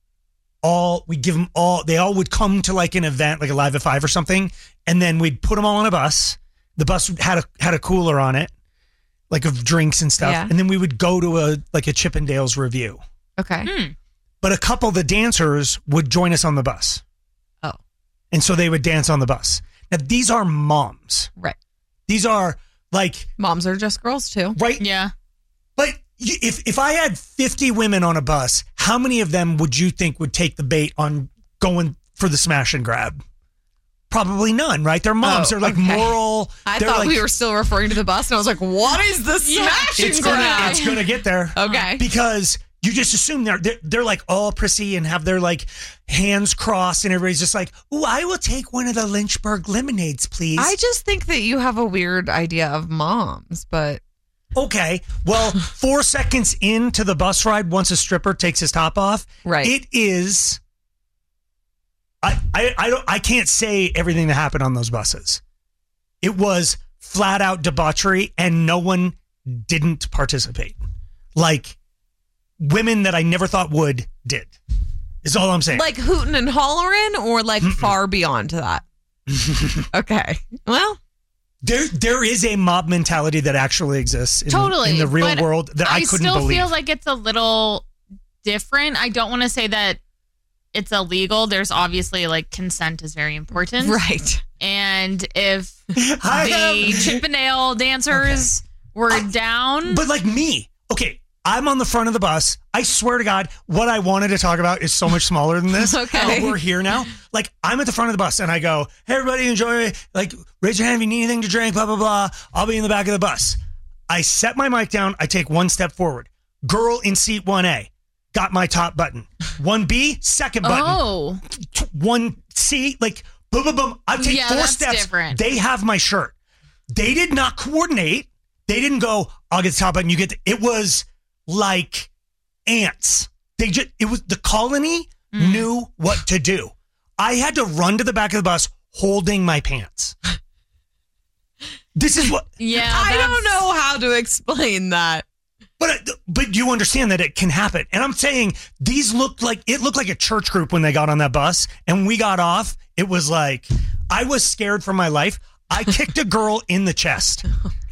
We give them all, they all would come to like an event, like a Live at 5 or something. And then we'd put them all on a bus. The bus had a cooler on it, like of drinks and stuff. Yeah. And then we would go to a Chippendales review. Okay. But a couple of the dancers would join us on the bus. Oh. And so they would dance on the bus. Now, these are moms. Right. These are like... Moms are just girls too. Right? Yeah. But if I had 50 women on a bus, how many of them would you think would take the bait on going for the smash and grab? Probably none, right? They're moms. They're like moral. I thought we were still referring to the bus, and I was like, what is the smash and grab? It's going to get there. Okay. Because... you just assume they're like all prissy and have their like hands crossed, and everybody's just like, "Ooh, I will take one of the Lynchburg lemonades, please." I just think that you have a weird idea of moms, but okay. Well, 4 seconds into the bus ride, once a stripper takes his top off, right? It is. I can't say everything that happened on those buses. It was flat out debauchery, and no one didn't participate. Like. Women that I never thought would did. Is all I'm saying. Like hooting and hollering, or like far beyond that? Okay. Well, there is a mob mentality that actually exists in the real world that I couldn't believe. I still feel like it's a little different. I don't want to say that it's illegal. There's obviously like consent is very important. Right. And if the Chippendale dancers were down. But like me. Okay. I'm on the front of the bus. I swear to God, what I wanted to talk about is so much smaller than this. Okay. But we're here now. Like, I'm at the front of the bus and I go, hey, everybody, enjoy. Like, raise your hand if you need anything to drink, blah, blah, blah. I'll be in the back of the bus. I set my mic down. I take one step forward. Girl in seat 1A. Got my top button. 1B, second button. Oh. 1C, like, boom, boom, boom. I take 4 steps. Different. They have my shirt. They did not coordinate. They didn't go, I'll get the top button, you get it was like ants. It was the colony knew what to do. I had to run to the back of the bus holding my pants. This is what. Yeah, I don't know how to explain that. But you understand that it can happen. And I'm saying it looked like a church group when they got on that bus, and we got off. It was like I was scared for my life. I kicked a girl in the chest.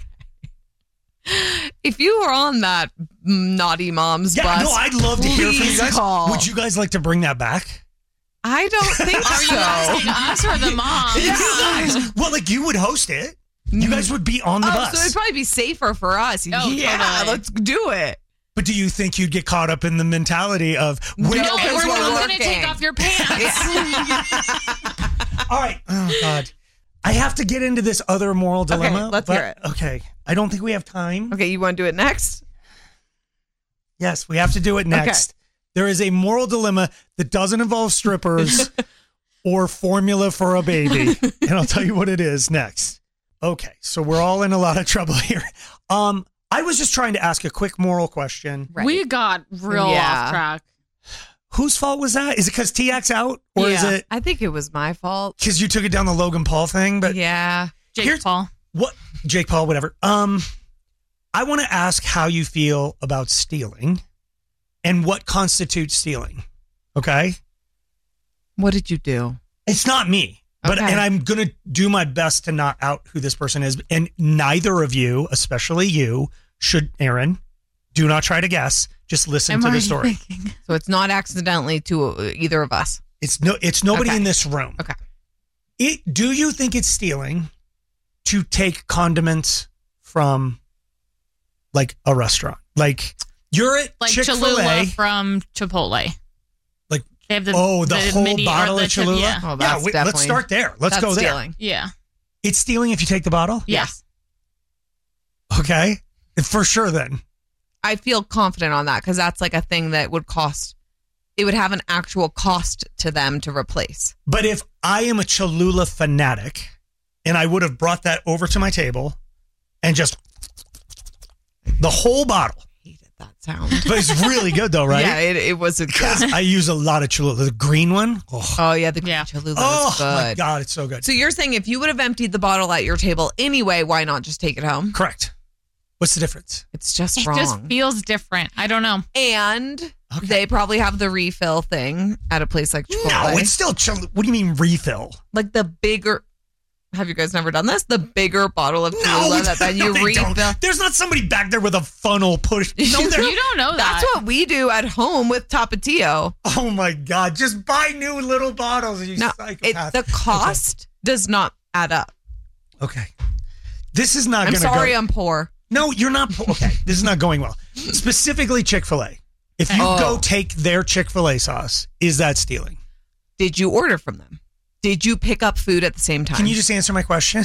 If you were on that Naughty Moms bus, no, I'd love to hear from you guys. Call. Would you guys like to bring that back? I don't think Are so. you asking us or the moms? Yeah. Well, like you would host it. You guys would be on the bus. So it'd probably be safer for us. Oh, yeah, totally. let's do it. But do you think you'd get caught up in the mentality of No, we're we're going to take off your pants. All right. Oh, God. I have to get into this other moral dilemma. Okay, let's hear it. Okay. I don't think we have time. Okay, you want to do it next? Yes, we have to do it next. Okay. There is a moral dilemma that doesn't involve strippers, or formula for a baby. And I'll tell you what it is next. Okay, so we're all in a lot of trouble here. I was just trying to ask a quick moral question. Right. We got real off track. Whose fault was that? Is it because TX out? Or is it I think it was my fault. because you took it down the Logan Paul thing? But Yeah. Jake Paul. What? Jake Paul, whatever. I want to ask how you feel about stealing and what constitutes stealing. Okay? What did you do? It's not me. But Okay. and I'm going to do my best to not out who this person is. And neither of you, especially you, should, Aaron, do not try to guess. Just listen to the story. So it's not accidentally to either of us. It's nobody Okay. in this room. Okay. Do you think it's stealing to take condiments from like a restaurant? Like you're at Like Chick-fil-A. Cholula from Chipotle. Like they have the whole mini, bottle or the of Cholula? Yeah. Oh, Yeah, let's start there. Let's go there. stealing. Yeah. It's stealing if you take the bottle? Yes. Okay. For sure then. I feel confident on that because that's like a thing that would cost. It would have an actual cost to them to replace. But if I am a Cholula fanatic and I would have brought that over to my table and just the whole bottle. That sound. But it's really good though, right? Yeah, it was a Because I use a lot of Cholula. The green one. Oh yeah, the green Cholula Oh is good. my God, it's so good. So you're saying if you would have emptied the bottle at your table anyway, why not just take it home? Correct. What's the difference? It's just It wrong. just feels different. I don't know. And they probably have the refill thing at a place like Chipotle. No, it's still Cholula. What do you mean refill? Like the bigger. Have you guys never done this? The bigger bottle of Cholula that then you they refill. don't. There's not somebody back there with a funnel push. No, You don't know that. That's what we do at home with Tapatio. Oh my God! Just buy new little bottles. You No, psychopath. the cost does not add up. Okay. This is not I'm going to go. sorry, I'm poor. No, you're not. Okay, this is not going well. Specifically Chick-fil-A. If you go take their Chick-fil-A sauce, is that stealing? Did you order from them? Did you pick up food at the same time? Can you just answer my question?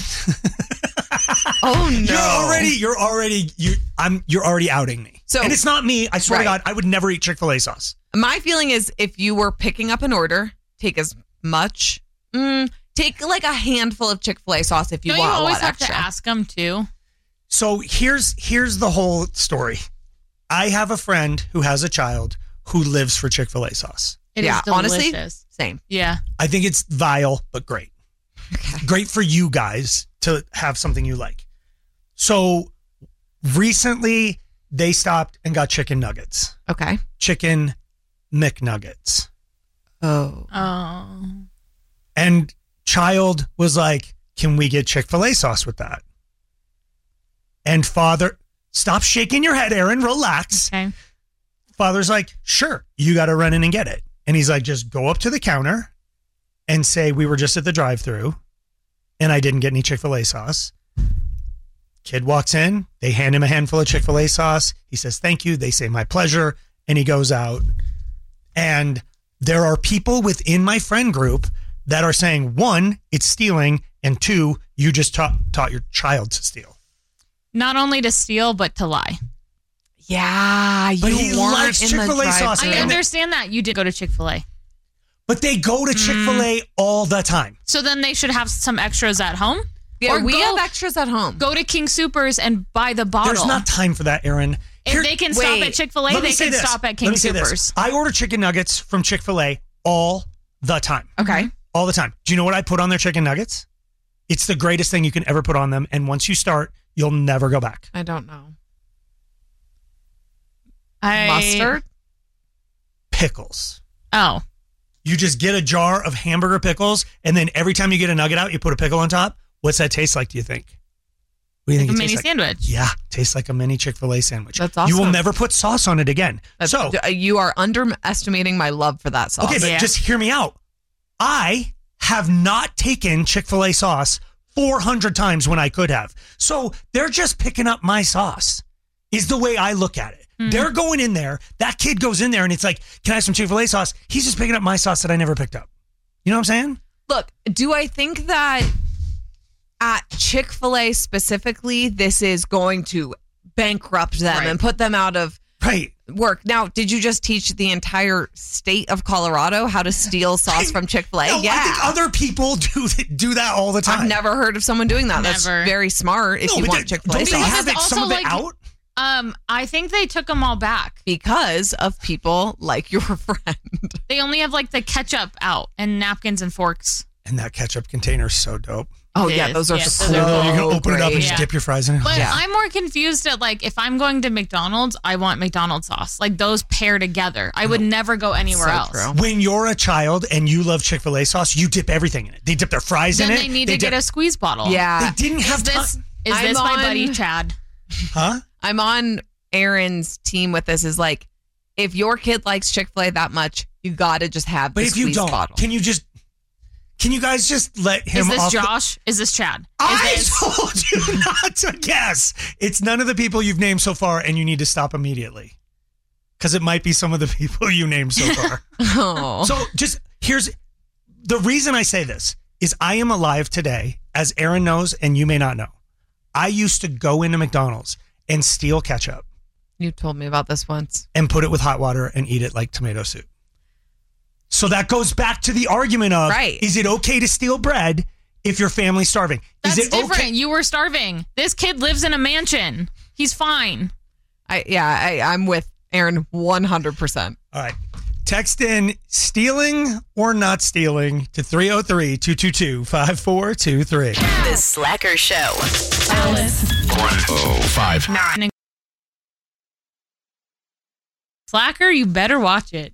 Oh no! You're already outing me. So- and it's not me. I swear to Right. God, I would never eat Chick-fil-A sauce. My feeling is if you were picking up an order, take as much. Take like a handful of Chick-fil-A sauce if you Don't you want a always lot have extra. to ask them too? So here's the whole story. I have a friend who has a child who lives for Chick-fil-A sauce. It is honestly, delicious. same. Yeah. I think it's vile, but great. Great for you guys to have something you like. So recently they stopped and got chicken nuggets. Okay. Chicken McNuggets. Oh. And child was like, can we get Chick-fil-A sauce with that? And father, stop shaking your head, Aaron, relax. Okay. Father's like, sure, you got to run in and get it. And he's like, just go up to the counter and say, we were just at the drive-thru and I didn't get any Chick-fil-A sauce. Kid walks in, they hand him a handful of Chick-fil-A sauce. He says, thank you. They say, my pleasure. And he goes out. And there are people within my friend group that are saying, one, it's stealing, and two, you just taught your child to steal. Not only to steal, but to lie. Yeah, But he likes Chick-fil-A sauce. I understand that. You did go to Chick-fil-A. But they go to Chick-fil-A all the time. So then they should have some extras at home. Yeah, or we go- have extras at home. Go to King Soopers and buy the bottle. There's not time for that, Aaron. If they can stop at Chick-fil-A, Let me they say can this. stop at Let King me say this. Soopers. I order chicken nuggets from Chick-fil-A all the time. Okay. All the time. Do you know what I put on their chicken nuggets? It's the greatest thing you can ever put on them. And once you start, you'll never go back. I don't know. Mustard? Pickles. Oh. You just get a jar of hamburger pickles, and then every time you get a nugget out, you put a pickle on top. What's that taste like, do you think? What do you think Like a it mini tastes like? sandwich. Yeah, tastes like a mini Chick-fil-A sandwich. That's You will awesome. never put sauce on it again. So, you are underestimating my love for that sauce. okay, but just hear me out. I have not taken Chick-fil-A sauce 400 times when I could have. So they're just picking up my sauce, is the way I look at it. They're going in there. That kid goes in there and it's like, can I have some Chick-fil-A sauce? He's just picking up my sauce that I never picked up. You know what I'm saying? Look, do I think that at Chick-fil-A specifically, this is going to bankrupt them and put them out of work. Now, did you just teach the entire state of Colorado how to steal sauce from Chick-fil-A? No, Yeah. I think other people do that all the time. I've never heard of someone doing that. That's Never. very smart if you want Chick-fil-A don't they sauce. have some of it out? I think they took them all back because of people like your friend. They only have like the ketchup out and napkins and forks. And that ketchup container is so dope. Oh, yeah, those are so You can open it up and just Yeah. dip your fries in it. But I'm more confused at like if I'm going to McDonald's, I want McDonald's sauce. Like those pair together. I would never go anywhere else. When you're a child and you love Chick-fil-A sauce, you dip everything in it. They dip their fries Then in it. they need to get a squeeze bottle. Yeah. They didn't have Is this time. is this my I'm buddy on- Chad? Huh? I'm on Aaron's team with this. Is like, if your kid likes Chick-fil-A that much, you got to just have But the if you squeeze don't, bottle. can you guys just let him Is this off the- Josh? Is this Chad? I told you not to guess. It's none of the people you've named so far, and you need to stop immediately. Because it might be some of the people you named so far. Oh. So just here's the reason I say this is I am alive today, as Aaron knows, and you may not know. I used to go into McDonald's and steal ketchup You told me about this once. and put it with hot water and eat it like tomato soup. So that goes back to the argument of, is it okay to steal bread if your family's starving? That's is it different. okay? You were starving. This kid lives in a mansion. He's fine. I'm with Aaron 100%. All right. Text in stealing or not stealing to 303-222-5423. The Slacker Show. Alice. 105. Slacker, you better watch it.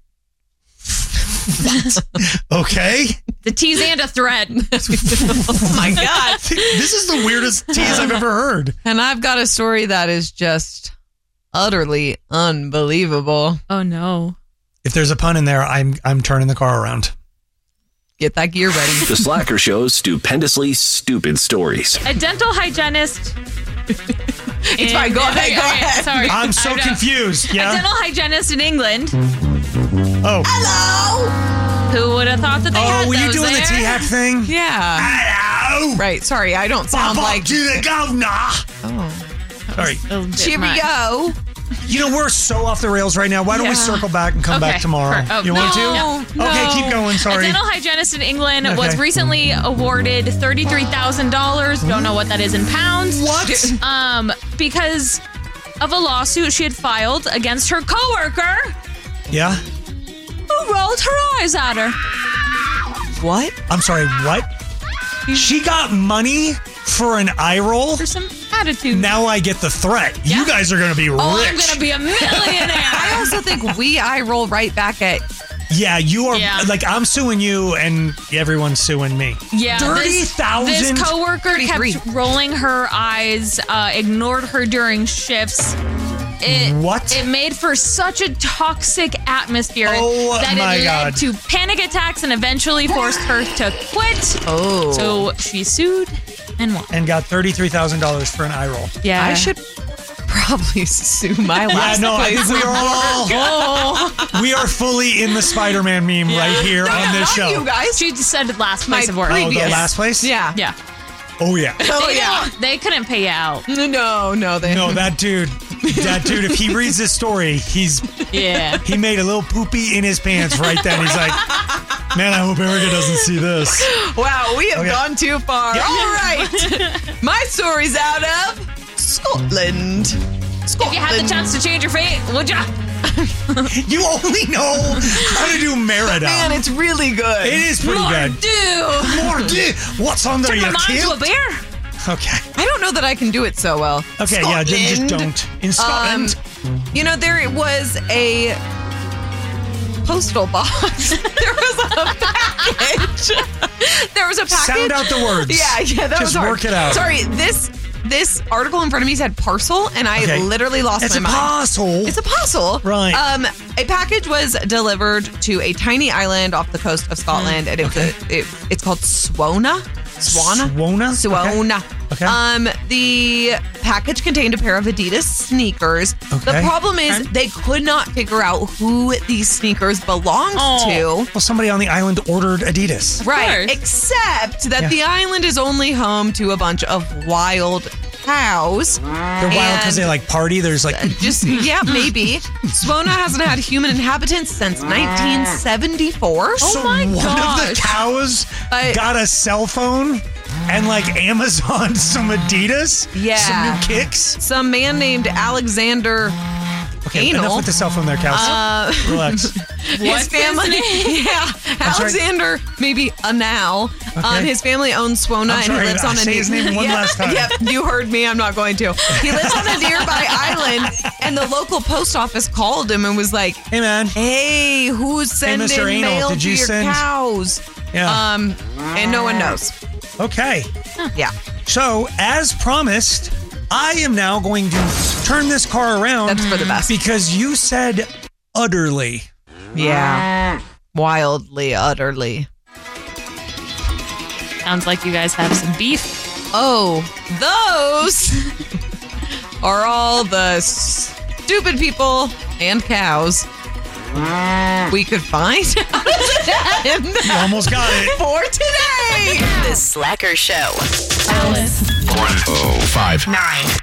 Okay. The tease and a threat. Oh my God. This is the weirdest tease I've ever heard. And I've got a story that is just utterly unbelievable. Oh no. If there's a pun in there, I'm turning the car around. Get that gear ready. The Slacker Show's stupendously stupid stories. A dental hygienist. It's fine. Go ahead. Sorry. I'm so confused. A Yeah. dental hygienist in England. Oh. Hello. Who would have thought that they had were you those doing there? the T-Hack thing? Yeah. Hello. Right. Sorry, I don't sound Pop up like. to the governor. Oh. Sorry. Cheerio. You know, we're so off the rails right now. Why don't we circle back and come back tomorrow? You want to? No. Okay, keep going. A Sorry. dental hygienist in England was Okay. recently awarded $33,000. Don't know what that is in pounds. What? Because of a lawsuit she had filed against her coworker Yeah? who rolled her eyes at her. What? I'm sorry, what? She got money for an eye roll? For some attitude. Now I get the threat. You guys are going to be rich. Oh, I'm gonna be a millionaire. I also think we eye roll right back at. Yeah, you are. Yeah. Like, I'm suing you and everyone's suing me. Yeah, this 30,000? coworker kept rolling her eyes, ignored her during shifts. It made for such a toxic atmosphere that my it led God. to panic attacks and eventually forced her to quit. Oh. So she sued and won. And got $33,000 for an eye roll. Yeah. I should probably sue my last Yeah, no, I place think we of are all. work. We are fully in the Spider-Man meme right here on this show. You guys. She just said last place of work. Oh, the last place? Yeah. Yeah. Oh, yeah. Oh, yeah. They couldn't pay you out. No, they. No, that dude, if he reads this story, he made a little poopy in his pants right then. He's like, man, I hope Erica doesn't see this. Wow, we have Okay. gone too far. Yeah. All right. My story's out of Scotland. If you had the chance to change your fate, would ya? You only know how to do Merida. Man, it's really good. It is pretty good. Mordieu. What's on there, Took you my mom kid? to a beer. Okay. I don't know that I can do it so well. Okay, yeah, just Scotland. don't. In Scotland. You know, there was a postal box. There was a package. There was a package. Sound out the words. Yeah, that was Just hard. work it out. Sorry, this article in front of me said parcel, and I Okay. literally lost It's my a mind. parcel. It's a parcel. Right. A package was delivered to a tiny island off the coast of Scotland, and it's called Swona. Swona? Okay. The package contained a pair of Adidas sneakers. The Okay. problem is they could not figure out who these sneakers belonged to. Well, somebody on the island ordered Adidas. Right. Except that Yeah. the island is only home to a bunch of wild cows. They're wild because they like party. There's like yeah, maybe. Swona hasn't had human inhabitants since 1974. So one of the cows got a cell phone and like Amazon some Adidas, some new kicks. Some man named Alexander. Okay, enough with the cell phone there, cows. Relax. His family, Alexander, maybe now. Okay. His family owns Swona, and he lives on a say his name one last time. Yep, you heard me. I'm not going to. He lives on a nearby island, and the local post office called him and was like, "Hey, man. Hey, who's sending Mr. Anal, mail did to you your send-" cows?" Yeah. And no one knows. Okay. Yeah. So, as promised, I am now going to turn this car around. That's for the best. Because you said utterly. Yeah. Wildly, utterly. Sounds like you guys have some beef. Oh, those are all the stupid people and cows we could find. You almost got it. For today. The Slacker Show. Alice. 105.9.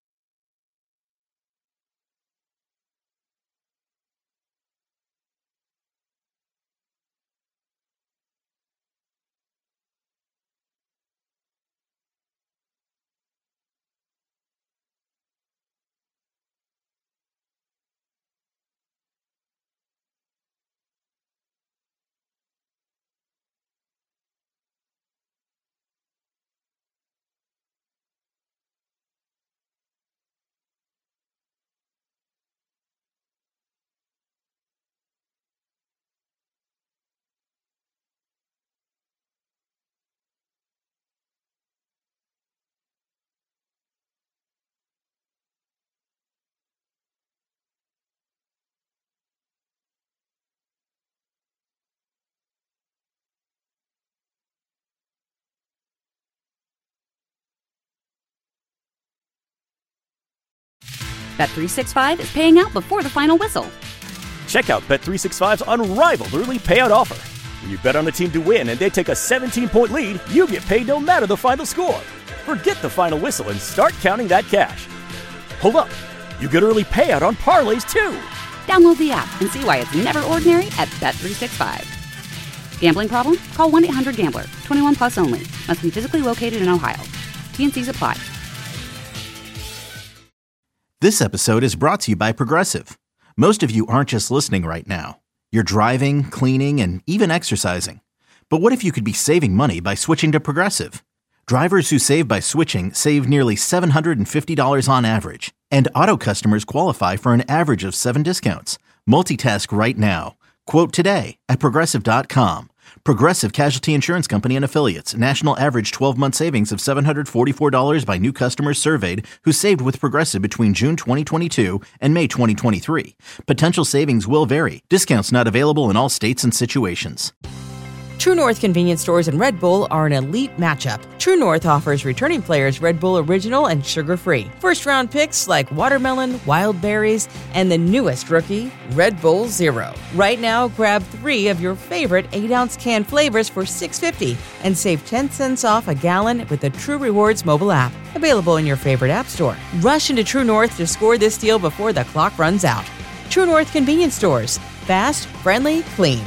Bet365 is paying out before the final whistle. Check out Bet365's unrivaled early payout offer. When you bet on a team to win and they take a 17-point lead, you get paid no matter the final score. Forget the final whistle and start counting that cash. Hold up. You get early payout on parlays, too. Download the app and see why it's never ordinary at Bet365. Gambling problem? Call 1-800-GAMBLER. 21 plus only. Must be physically located in Ohio. T&Cs apply. This episode is brought to you by Progressive. Most of you aren't just listening right now. You're driving, cleaning, and even exercising. But what if you could be saving money by switching to Progressive? Drivers who save by switching save nearly $750 on average. And auto customers qualify for an average of 7 discounts. Multitask right now. Quote today at Progressive.com. Progressive Casualty Insurance Company and Affiliates. National average 12-month savings of $744 by new customers surveyed who saved with Progressive between June 2022 and May 2023. Potential savings will vary. Discounts not available in all states and situations. True North convenience stores and Red Bull are an elite matchup. True North offers returning players Red Bull Original and sugar-free. First-round picks like watermelon, wild berries, and the newest rookie, Red Bull Zero. Right now, grab 3 of your favorite 8-ounce can flavors for $6.50 and save 10 cents off a gallon with the True Rewards mobile app. Available in your favorite app store. Rush into True North to score this deal before the clock runs out. True North convenience stores. Fast, friendly, clean.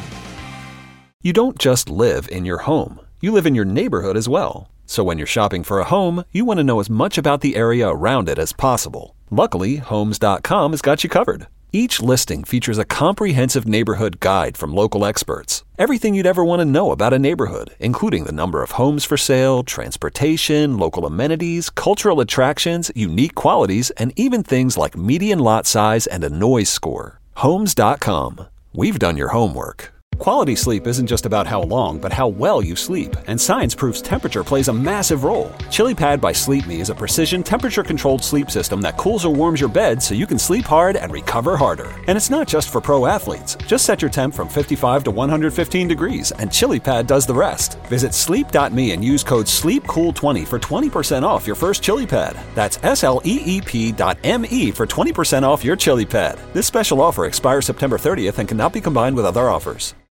You don't just live in your home. You live in your neighborhood as well. So when you're shopping for a home, you want to know as much about the area around it as possible. Luckily, Homes.com has got you covered. Each listing features a comprehensive neighborhood guide from local experts. Everything you'd ever want to know about a neighborhood, including the number of homes for sale, transportation, local amenities, cultural attractions, unique qualities, and even things like median lot size and a noise score. Homes.com. We've done your homework. Quality sleep isn't just about how long, but how well you sleep. And science proves temperature plays a massive role. ChiliPad by Sleep Me is a precision temperature-controlled sleep system that cools or warms your bed so you can sleep hard and recover harder. And it's not just for pro athletes. Just set your temp from 55 to 115 degrees, and ChiliPad does the rest. Visit sleep.me and use code SLEEPCOOL20 for 20% off your first ChiliPad. That's SLEEP.me for 20% off your ChiliPad. This special offer expires September 30th and cannot be combined with other offers.